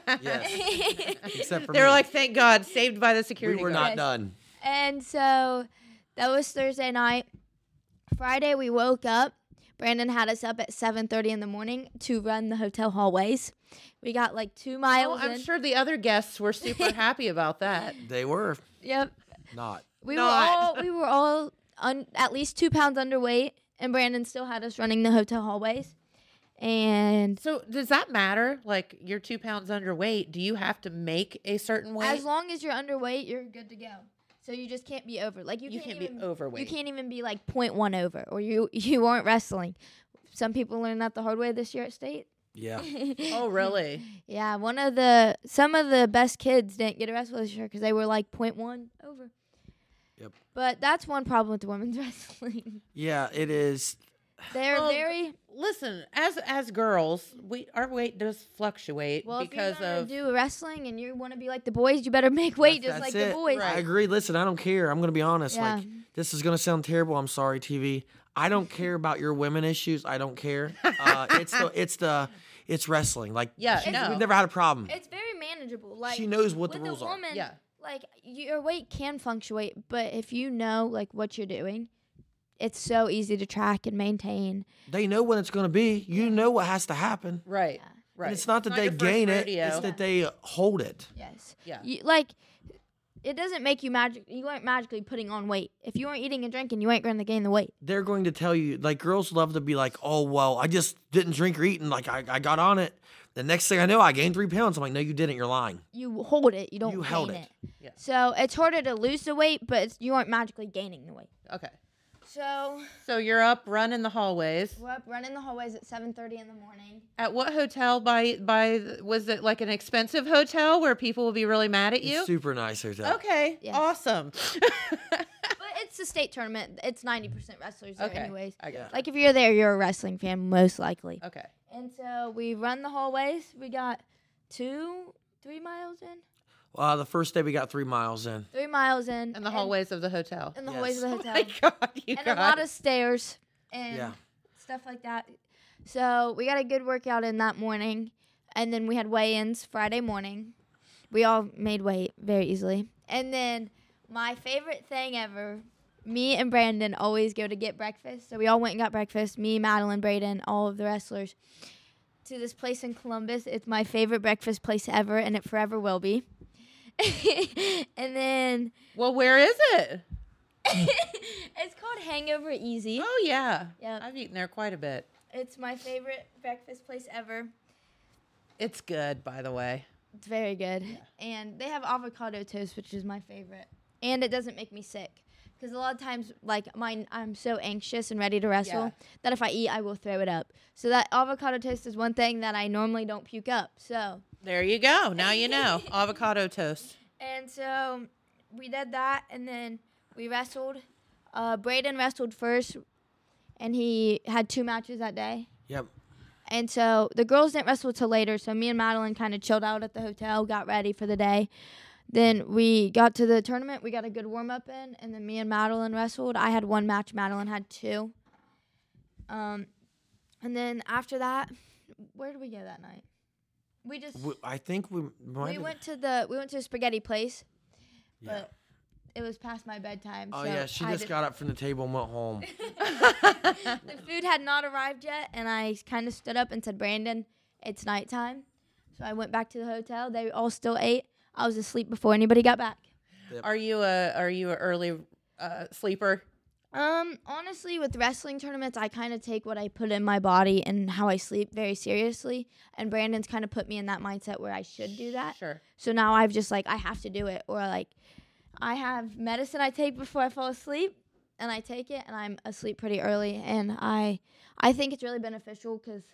Yes. Except for They were me. like, thank God, saved by the we security were guard. not Yes. done. And so that was Thursday night. Friday we woke up. Brandon had us up at 7:30 in the morning to run the hotel hallways. We got like 2 Oh, miles I'm in. sure the other guests were super happy about that. They were Yep. not. We Not. were all at least 2 pounds underweight, and Brandon still had us running the hotel hallways. And So does that matter? Like you're 2 pounds underweight. Do you have to make a certain weight? as long as you're underweight, you're good to go. So you just can't be over. Like you You can't can't be even, overweight. You can't even be like 0.1 over, or you aren't wrestling. Some people learned that the hard way this year at state. Yeah. Oh, really? Yeah, some of the best kids didn't get a wrestle this year because they were like 0.1 over. Yep. But that's one problem with the women's wrestling. Yeah, it is. They're Well, very Listen, as girls, our weight does fluctuate well. because if you're gonna of do wrestling and you want to be like the boys, you better make weight just like the it. boys. I agree. Listen, I don't care. I'm going to be honest. Yeah. Like, this is going to sound terrible. I'm sorry, TV. I don't care about your women issues. I don't care. It's wrestling. Like, Yeah, no. we've never had a problem. It's very manageable. Like She knows what the with a rules are. woman, Yeah. Like your weight can fluctuate, but if you know like what you're doing, it's so easy to track and maintain. They know when it's going to be. You know what has to happen. right, right. And it's not that they your first gain it. rodeo. It's that they hold it. Yes. Yeah. It doesn't make you magic. You aren't magically putting on weight. If you aren't eating and drinking, you ain't going to gain the weight. They're going to tell you, like, girls love to be like, oh, well, I just didn't drink or eat, and like I got on it. The next thing I know, I gained 3 pounds. I'm like, no, you didn't. You're lying. You hold it. You don't You gain held it. Yeah. So it's harder to lose the weight, but you aren't magically gaining the weight. Okay. So you're up running the hallways. we're up running the hallways at 7:30 in the morning. At what hotel by was it like an expensive hotel where people will be really mad at you? It's super nice hotel. Okay. Yes. Awesome. But it's a state tournament. It's 90% wrestlers there Okay. anyways. I got Like if you're there, you're a wrestling fan most likely. it. Okay. And so we run the hallways. We got 3 miles in. The first day we got 3 miles in. 3 miles in. In the hallways of the hotel. In the Yes. hallways of the Oh hotel. my God, you And guys. a lot of stairs and Yeah. stuff like that. So we got a good workout in that morning. And then we had weigh-ins Friday morning. We all made weight very easily. And then my favorite thing ever, me and Brandon always go to get breakfast. So we all went and got breakfast. Me, Madeline, Braden, all of the wrestlers. To this place in Columbus. It's my favorite breakfast place ever, and it forever will be. And then Well, where is it? it's called Hangover Easy. Oh yeah. Yep. I've eaten there quite a bit. It's my favorite breakfast place ever. It's good, by the way. It's very good. And they have avocado toast, which is my favorite. And it doesn't make me sick. Because a lot of times, like, I'm so anxious and ready to wrestle Yeah. that if I eat, I will throw it up. So that avocado toast is one thing that I normally don't puke up. So, There you go. Now you know. Avocado toast. and so we did that, and then we wrestled. Braden wrestled first, and he had 2 matches that day. Yep. And so the girls didn't wrestle till later. So me and Madeline kind of chilled out at the hotel, got ready for the day. Then we got to the tournament. We got a good warm up in, and then me and Madeline wrestled. I had 1 match. Madeline had 2. And then after that, where did we go that night? We just I think we might we have- went to the spaghetti place, Yeah. but it was past my bedtime. Oh, so yeah. She I just got up from the table and went home. The food had not arrived yet, and I kind of stood up and said, "Brandon, it's nighttime." So I went back to the hotel. They all still ate. I was asleep before anybody got back. Are you a early sleeper? Honestly, with wrestling tournaments, I kind of take what I put in my body and how I sleep very seriously. And Brandon's kind of put me in that mindset where I should do that. Sure. So now I've just I have to do it, or I have medicine I take before I fall asleep, and I take it, and I'm asleep pretty early. And I think it's really beneficial because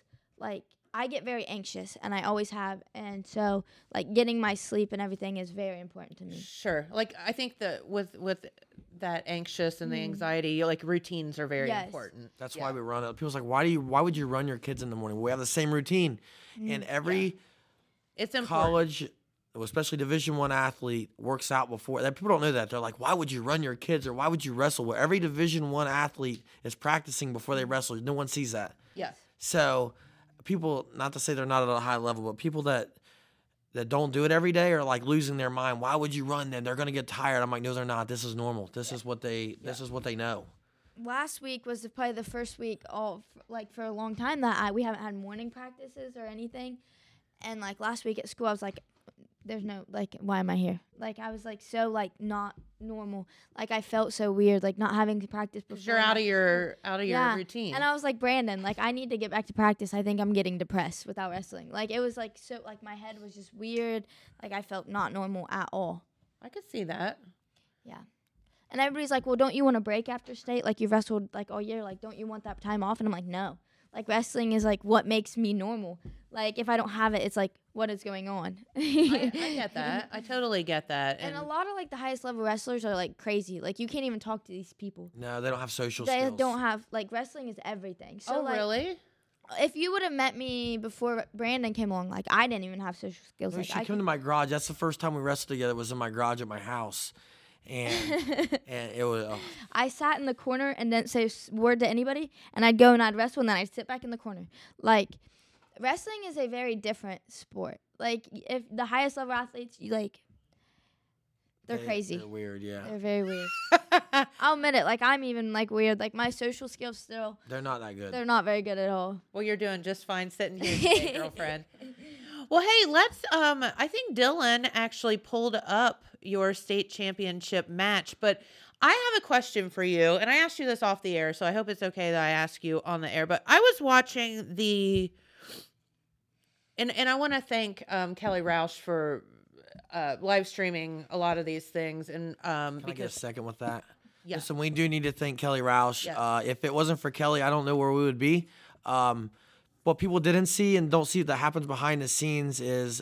I get very anxious, and I always have, and so getting my sleep and everything is very important to me. Sure. Like I think that with that anxious and the anxiety, routines are very Yes. important. That's why we run it. People's like, why would you run your kids in the morning? We have the same routine. And every It's important. college, especially Division I athlete, works out before. That people don't know that. They're like, why would you run your kids or why would you wrestle? Well, every Division I athlete is practicing before they wrestle. No one sees that. Yes. So people, not to say they're not at a high level, but people that don't do it every day are losing their mind. Why would you run then? They're going to get tired. I'm like, no, they're not. This is normal. This is what they know. Last week was probably the first week for a long time that we haven't had morning practices or anything. And last week at school, I was like, there's no why am I here? I was so not normal. I felt so weird not having to practice before. 'Cause you're out of your routine. And I was like, Brandon, I need to get back to practice. I think I'm getting depressed without wrestling. It was so my head was just weird. I felt not normal at all. I could see that. Yeah. And everybody's like, well, don't you want a break after state? You've wrestled all year. Don't you want that time off? And I'm like, no. Wrestling is what makes me normal. If I don't have it, it's what is going on? I get that. I totally get that. And a lot of the highest level wrestlers are crazy. You can't even talk to these people. No, they don't have social They skills. don't have wrestling is everything. So really? if you would have met me before Brandon came along, I didn't even have social skills. When she came to my garage, that's the first time we wrestled together. It was in my garage at my house. And it was I sat in the corner and didn't say a word to anybody, and I'd go and I'd wrestle, and then I'd sit back in the corner. Wrestling is a very different sport. If the highest level athletes, they're crazy. They're weird, yeah. They're very weird. I'll admit it. I'm even weird. My social skills still, They're not that good. they're not very good at all. Well, you're doing just fine sitting here today, girlfriend. Well, hey, let's. I think Dylan actually pulled up your state championship match, but I have a question for you, and I asked you this off the air, so I hope it's okay that I ask you on the air. But I was watching the And I want to thank Kelly Roush for live streaming a lot of these things. And Can I get a second with that? Yeah. Listen, we do need to thank Kelly Roush. Yes. If it wasn't for Kelly, I don't know where we would be. What people didn't see and don't see that happens behind the scenes is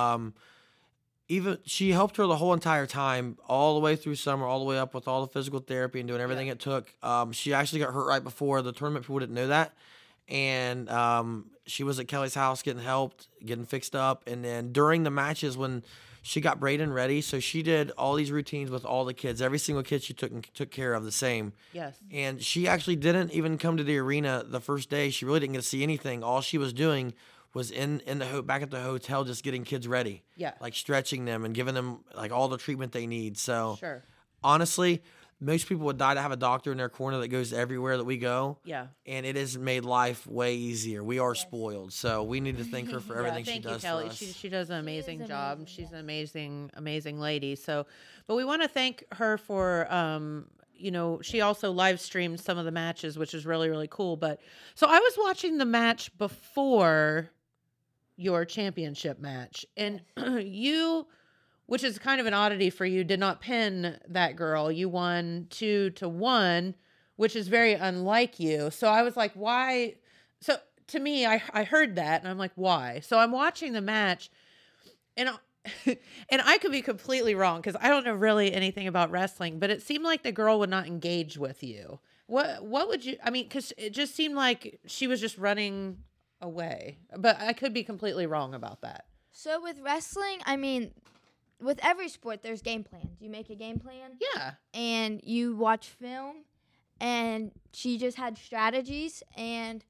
even she helped her the whole entire time, all the way through summer, all the way up with all the physical therapy and doing everything it took. She actually got hurt right before the tournament. People didn't know that. And she was at Kelly's house getting helped, getting fixed up. And then during the matches when she got Braden ready, so she did all these routines with all the kids. Every single kid she took care of the same. Yes. And she actually didn't even come to the arena the first day. She really didn't get to see anything. All she was doing was back at the hotel just getting kids ready. Yeah. Like stretching them and giving them like all the treatment they need. So Sure. honestly, most people would die to have a doctor in their corner that goes everywhere that we go. Yeah. And it has made life way easier. We are spoiled. So we need to thank her for everything she Thank does you, Kelly. for us. She does an amazing job. amazing, She's an amazing lady. So, but we want to thank her for, she also live streamed some of the matches, which is really, really cool. But so I was watching the match before your championship match, and you, which is kind of an oddity for you, did not pin that girl. You won 2-1, which is very unlike you. So I was like, why? So to me, I heard that and I'm like, why? So I'm watching the match and I could be completely wrong because I don't know really anything about wrestling, but it seemed like the girl would not engage with you. What would you, I mean, because it just seemed like she was just running away, but I could be completely wrong about that. So with wrestling, I mean, with every sport, there's game plans. You make a game plan. Yeah. And you watch film, and she just had strategies, and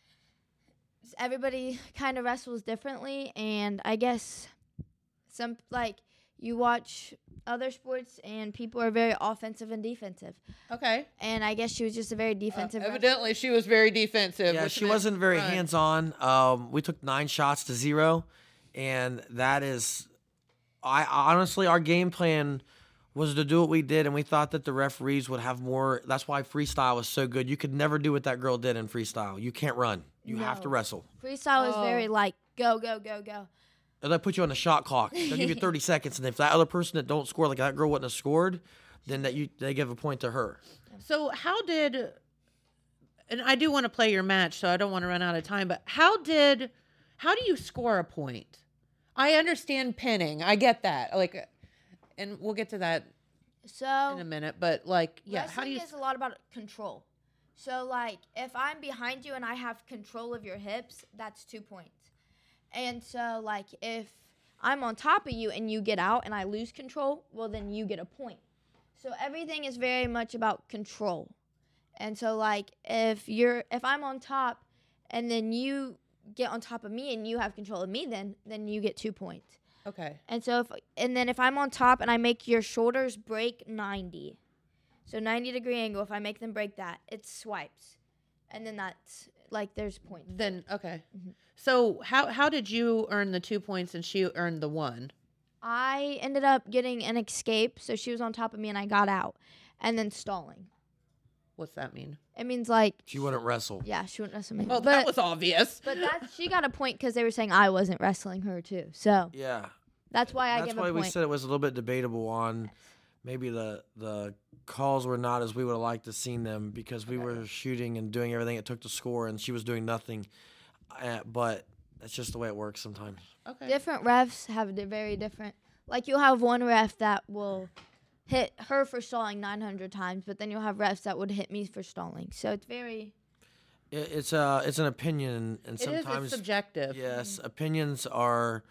everybody kind of wrestles differently. And I guess you watch other sports, and people are very offensive and defensive. Okay. And I guess she was just a very defensive Evidently, she was very defensive. Yeah, which she meant wasn't very run. hands-on. We took 9 shots to 0, and that is, I honestly, our game plan was to do what we did, and we thought that the referees would have more. That's why freestyle was so good. You could never do what that girl did in freestyle. You can't run. You have to No. wrestle. Freestyle is very go, go, go, go. And they put you on the shot clock. They'll give you 30 seconds, and if that other person that don't score, like that girl wouldn't have scored, then they give a point to her. So and I do want to play your match, so I don't want to run out of time, but how do you score a point? I understand pinning. I get that. Like, and we'll get to that So in a minute, but like, yeah, how do wrestling you, is a lot about control. So like if I'm behind you and I have control of your hips, that's 2 points. And so like if I'm on top of you and you get out and I lose control, well then you get a point. So everything is very much about control. And so like if I'm on top and then you get on top of me and you have control of me, then you get 2 points. okay. And so if I'm on top and I make your shoulders break 90, so 90-degree angle, if I make them break that, it's swipes. And then that's, like, there's points. Then, okay. So how did you earn the 2 points and she earned the 1? I ended up getting an escape, so she was on top of me and I got out. And then stalling. What's that mean? It means, like, She wouldn't wrestle. yeah, she wouldn't wrestle me. Well, that was obvious. But she got a point because they were saying I wasn't wrestling her, too. So Yeah. that's why I That's give a why point. we said it was a little bit debatable on maybe the calls were not as we would have liked to seen them because we were shooting and doing everything it took to score and she was doing nothing. But that's just the way it works sometimes. Okay. Different refs have very different. Like, you'll have one ref that will hit her for stalling 900 times, but then you'll have refs that would hit me for stalling. So it's very... It's an opinion, and It is, sometimes it's subjective. yes, opinions are.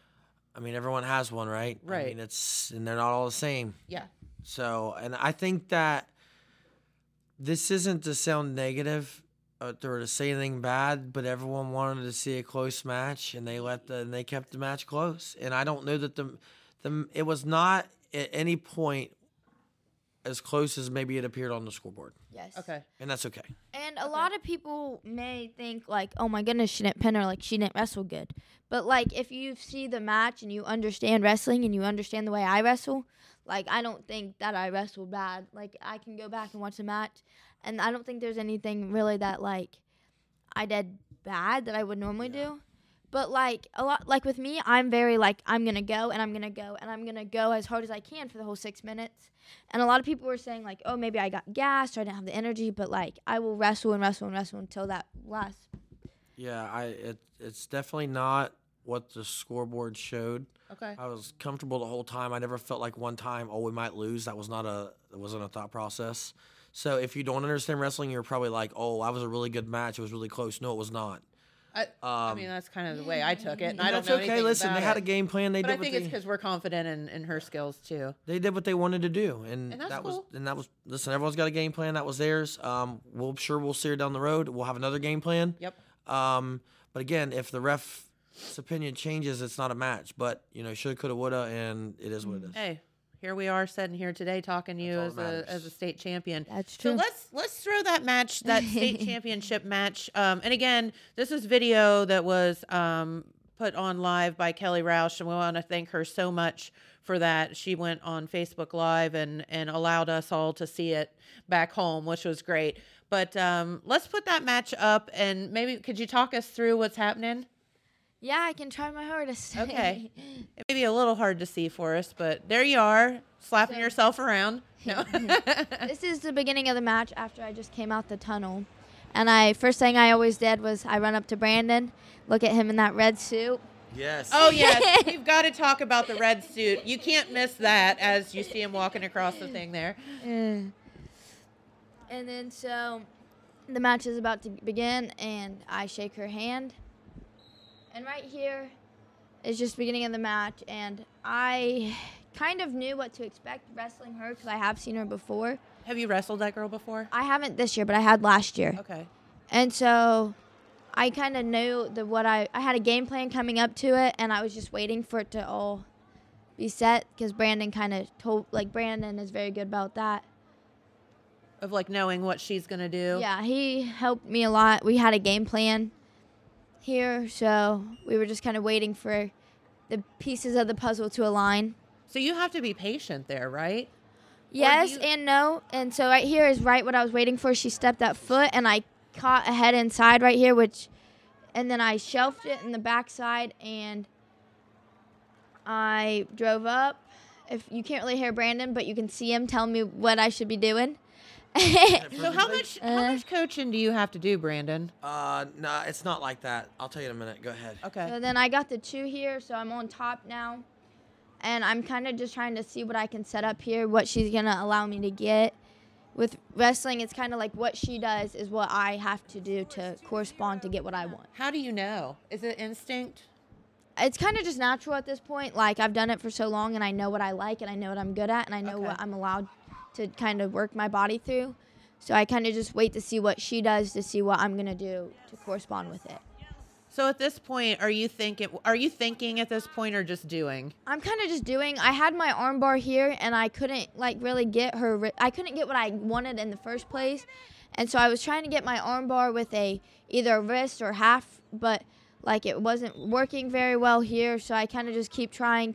I mean, everyone has one, right? Right. I mean, and they're not all the same. Yeah. So, and I think that this isn't to sound negative or to say anything bad, but everyone wanted to see a close match, and they kept the match close. And I don't know that it was not at any point as close as maybe it appeared on the scoreboard, Yes. Okay. and that's okay. And a lot of people may think, like, oh my goodness, she didn't pin her, like, she didn't wrestle good. But, like, if you see the match and you understand wrestling and you understand the way I wrestle, like, I don't think that I wrestled bad. Like, I can go back and watch the match, and I don't think there's anything really that, like, I did bad that I would normally do. But like a lot, like with me, I'm very like I'm gonna go and I'm gonna go and I'm gonna go as hard as I can for the whole 6 minutes. And a lot of people were saying like, oh, maybe I got gassed or I didn't have the energy. But like I will wrestle and wrestle and wrestle until that lasts. Yeah, it's definitely not what the scoreboard showed. Okay. I was comfortable the whole time. I never felt like one time, we might lose. That wasn't a thought process. So if you don't understand wrestling, you're probably like, oh, that was a really good match. It was really close. No, it was not. I mean, that's kind of the way I took it. And I don't That's know okay. anything Listen, about they had it. a game plan. But I think it's because we're confident in her skills too. They did what they wanted to do, and that's that cool. was. Listen, everyone's got a game plan. That was theirs. We'll see her down the road. We'll have another game plan. Yep. But again, if the ref's opinion changes, it's not a match. But shoulda, coulda, woulda, and it is what it is. Hey, here we are sitting here today talking to you That's all that as a state champion. That's true. So let's throw that match, that state championship match. And again, this is video that was put on live by Kelly Roush, and we want to thank her so much for that. She went on Facebook Live and allowed us all to see it back home, which was great. But let's put that match up, and maybe could you talk us through what's happening? Yeah, I can try my hardest. Okay. It may be a little hard to see for us, but there you are, slapping yourself around. No. This is the beginning of the match after I just came out the tunnel. And first thing I always did was I run up to Brandon, look at him in that red suit. Yes. Oh, yes. We've got to talk about the red suit. You can't miss that as you see him walking across the thing there. And then so the match is about to begin, and I shake her hand. And right here is just the beginning of the match, and I kind of knew what to expect wrestling her because I have seen her before. Have you wrestled that girl before? I haven't this year, but I had last year. Okay. And so I kind of knew I had a game plan coming up to it, and I was just waiting for it to all be set because Brandon kind of Brandon is very good about that. Of like knowing what she's going to do? Yeah, he helped me a lot. We had a game plan here, so we were just kind of waiting for the pieces of the puzzle to align. So you have to be patient there, right? Yes and no. And so right here is right what I was waiting for. She stepped that foot, and I caught a head inside right here, and then I shelved it in the backside, and I drove up. If you can't really hear Brandon, but you can see him telling me what I should be doing. So how much coaching do you have to do, Brandon? No, it's not like that. I'll tell you in a minute. Go ahead. Okay. So then I got the 2 here, so I'm on top now. And I'm kind of just trying to see what I can set up here, what she's going to allow me to get. With wrestling, it's kind of like what she does is what I have to do to correspond to get what I want. How do you know? Is it instinct? It's kind of just natural at this point. Like, I've done it for so long, and I know what I like, and I know what I'm good at, and I know what I'm allowed to kind of work my body through. So I kind of just wait to see what she does to see what I'm going to do to correspond with it. So at this point, are you thinking at this point or just doing? I'm kind of just doing. I had my arm bar here, and I couldn't really get her. I couldn't get what I wanted in the first place, and so I was trying to get my arm bar with either a wrist or half, but it wasn't working very well here. So I kind of just keep trying.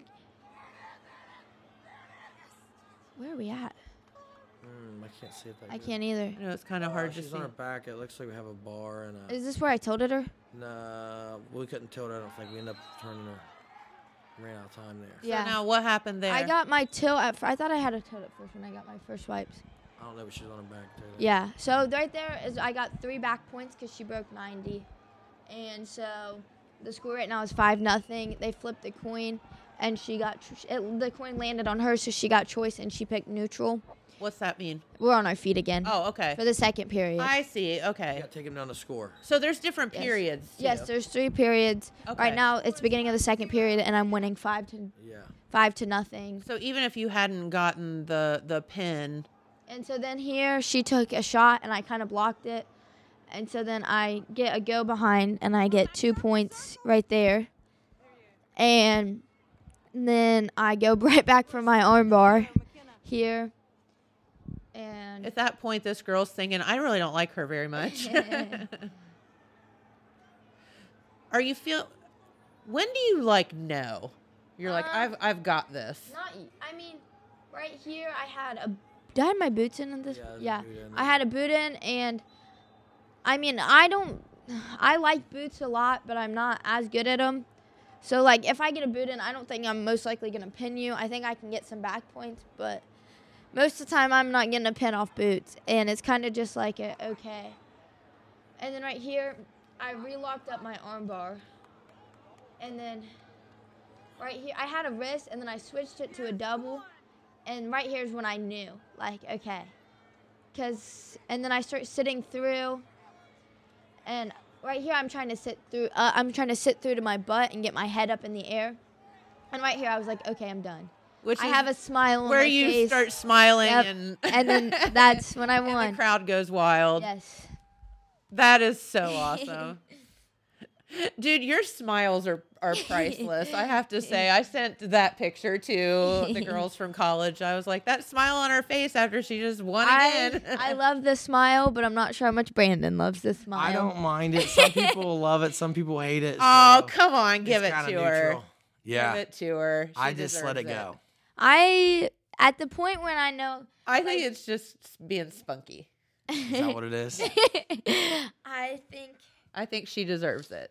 Where are we at? I can't see it that I good. can't either. I know it's kind of hard to She's see. on her back. It looks like we have a bar and Is this where I tilted her? Nah, we couldn't tilt her. I don't think we ended up turning her. Ran out of time there. Yeah. So now what happened there? I got my tilt I thought I had a tilt at first when I got my first swipes. I don't know, but she's on her back too. Yeah. So right there is I got 3 back points because she broke 90, and so the score right now is 5-0. They flipped the coin, and she got the coin landed on her, so she got choice and she picked neutral. What's that mean? We're on our feet again. Oh, okay. For the second period. I see. You Okay. got to take him down to score. So there's different periods. Too. Yes, there's 3 periods. Okay. Right now it's the beginning of the second period, and I'm winning 5-0. So even if you hadn't gotten the pin. And so then here she took a shot, and I kind of blocked it. And so then I get a go behind, and I get 2 points right there. And then I go right back for my arm bar here. And At that point, this girl's thinking, I really don't like her very much. When do you know? You're like, I've got this. right here I had did I have my boots in this? Yeah, there's a Yeah. boot in I there. had a boot in, and I like boots a lot, but I'm not as good at them. So, like, if I get a boot in, I don't think I'm most likely going to pin you. I think I can get some back points, but most of the time I'm not getting a pin off boots. And it's kind of just like, okay. And then right here, I relocked up my arm bar. And then right here, I had a wrist, and then I switched it to a double. And right here is when I knew, like, okay. And then I start sitting through. And right here, I'm trying to sit through. To my butt and get my head up in the air. And right here, I was like, okay, I'm done. I have a smile on my face. Where you start smiling, Yep. And then that's when I won. And the crowd goes wild. Yes. That is so awesome. Dude, your smiles are priceless. I have to say, I sent that picture to the girls from college. I was like, that smile on her face after she just won again. I love the smile, but I'm not sure how much Brandon loves the smile. I don't mind it. Some people love it. Some people hate it. Oh, come on. Give it's it to kinda her. neutral. Yeah. Give it to her. She I just let it deserves go. At the point when I know. I think it's just being spunky. Is that what it is? I think she deserves it.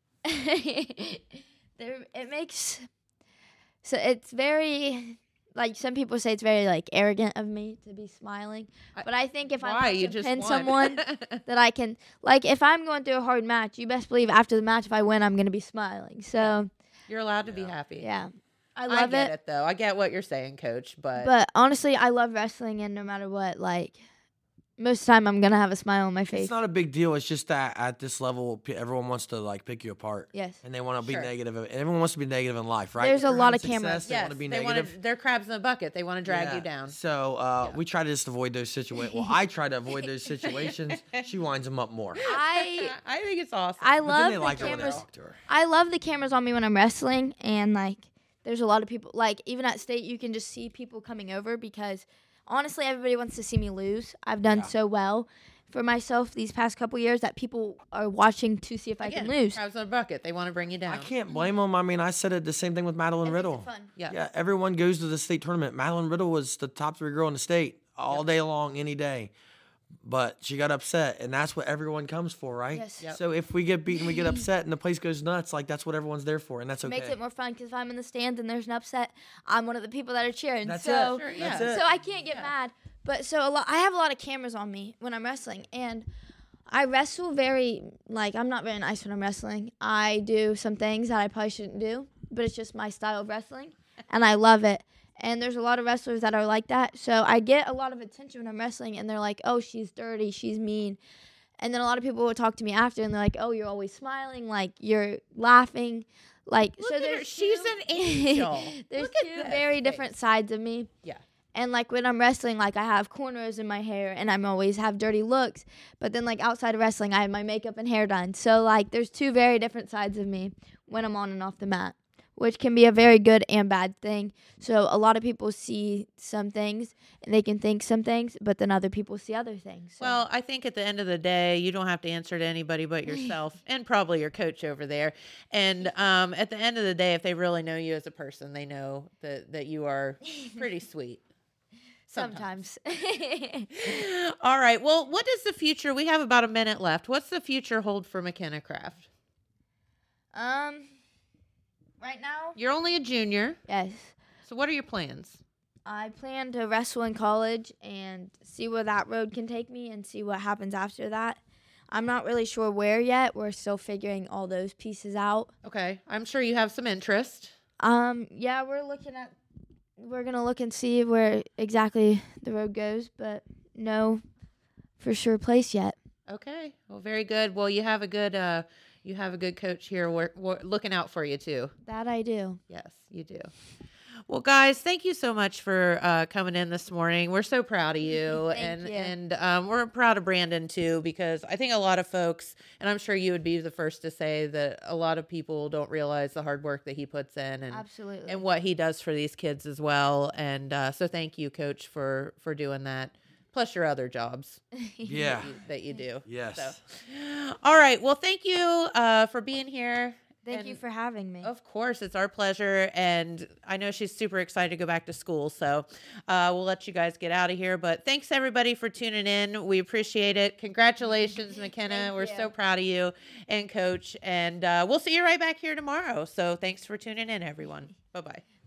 It makes. So it's very. Like, some people say it's very, like, arrogant of me to be smiling. But I think if I want to pin someone, that I can. Like, if I'm going through a hard match, you best believe after the match, if I win, I'm going to be smiling. So. You're allowed to be happy. Yeah. I love get it, though. I get what you're saying, Coach. But honestly, I love wrestling, and no matter what, like, most of the time I'm going to have a smile on my face. It's not a big deal. It's just that at this level, everyone wants to, like, pick you apart. Yes. And they want to be negative. And everyone wants to be negative in life, right? There's a lot of cameras. They want to be negative. They're crabs in the bucket. They want to drag you down. So we try to just avoid those situations. Well, I try to avoid those situations. She winds them up more. I think it's awesome. I love the cameras. I love the cameras on me when I'm wrestling, and, like, there's a lot of people, like, even at state, you can just see people coming over because, honestly, everybody wants to see me lose. I've done so well for myself these past couple years that people are watching to see if I can lose. Crabs in a bucket. They want to bring you down. I can't blame them. I mean, I said it the same thing with Madeline Riddle. Fun. Yeah, everyone goes to the state tournament. Madeline Riddle was the top 3 girl in the state all day long, any day. But she got upset, and that's what everyone comes for, right? Yes. Yep. So if we get beaten, we get upset, and the place goes nuts, like that's what everyone's there for, and that's okay. It makes it more fun because if I'm in the stands and there's an upset, I'm one of the people that are cheering. That's so, it. Sure, yeah. That's it. So I can't get mad. But I have a lot of cameras on me when I'm wrestling, and I wrestle I'm not very nice when I'm wrestling. I do some things that I probably shouldn't do, but it's just my style of wrestling, and I love it. And there's a lot of wrestlers that are like that. So I get a lot of attention when I'm wrestling, and they're like, oh, she's dirty, she's mean. And then a lot of people will talk to me after, and they're like, oh, you're always smiling, like, you're laughing. Like, Look at her. She's an angel. There's two very different sides of me. Yeah. And, like, when I'm wrestling, like, I have cornrows in my hair, and I'm always have dirty looks. But then, like, outside of wrestling, I have my makeup and hair done. So, like, there's two very different sides of me when I'm on and off the mat, which can be a very good and bad thing. So a lot of people see some things, and they can think some things, but then other people see other things. So. Well, I think at the end of the day, you don't have to answer to anybody but yourself and probably your coach over there. And at the end of the day, if they really know you as a person, they know that you are pretty sweet. Sometimes. All right. Well, what does the future, we have about a minute left. What's the future hold for McKenna Craft? Right now? You're only a junior. Yes. So what are your plans? I plan to wrestle in college and see where that road can take me and see what happens after that. I'm not really sure where yet. We're still figuring all those pieces out. Okay. I'm sure you have some interest. Yeah, we're going to look and see where exactly the road goes, but no for sure place yet. Okay. Well, very good. Well, you have a good coach here. We're looking out for you too. That I do. Yes, you do. Well, guys, thank you so much for coming in this morning. We're so proud of you. Thank you. And we're proud of Brandon too, because I think a lot of folks, and I'm sure you would be the first to say that a lot of people don't realize the hard work that he puts in and Absolutely. and what he does for these kids as well. And so thank you, Coach, for doing that. Plus your other jobs. Yeah. that you do. Yes. So. All right. Well, thank you for being here. Thank you for having me. Of course, it's our pleasure. And I know she's super excited to go back to school. So we'll let you guys get out of here. But thanks, everybody, for tuning in. We appreciate it. Congratulations, McKenna. We're so proud of you and Coach. And we'll see you right back here tomorrow. So thanks for tuning in, everyone. Bye-bye.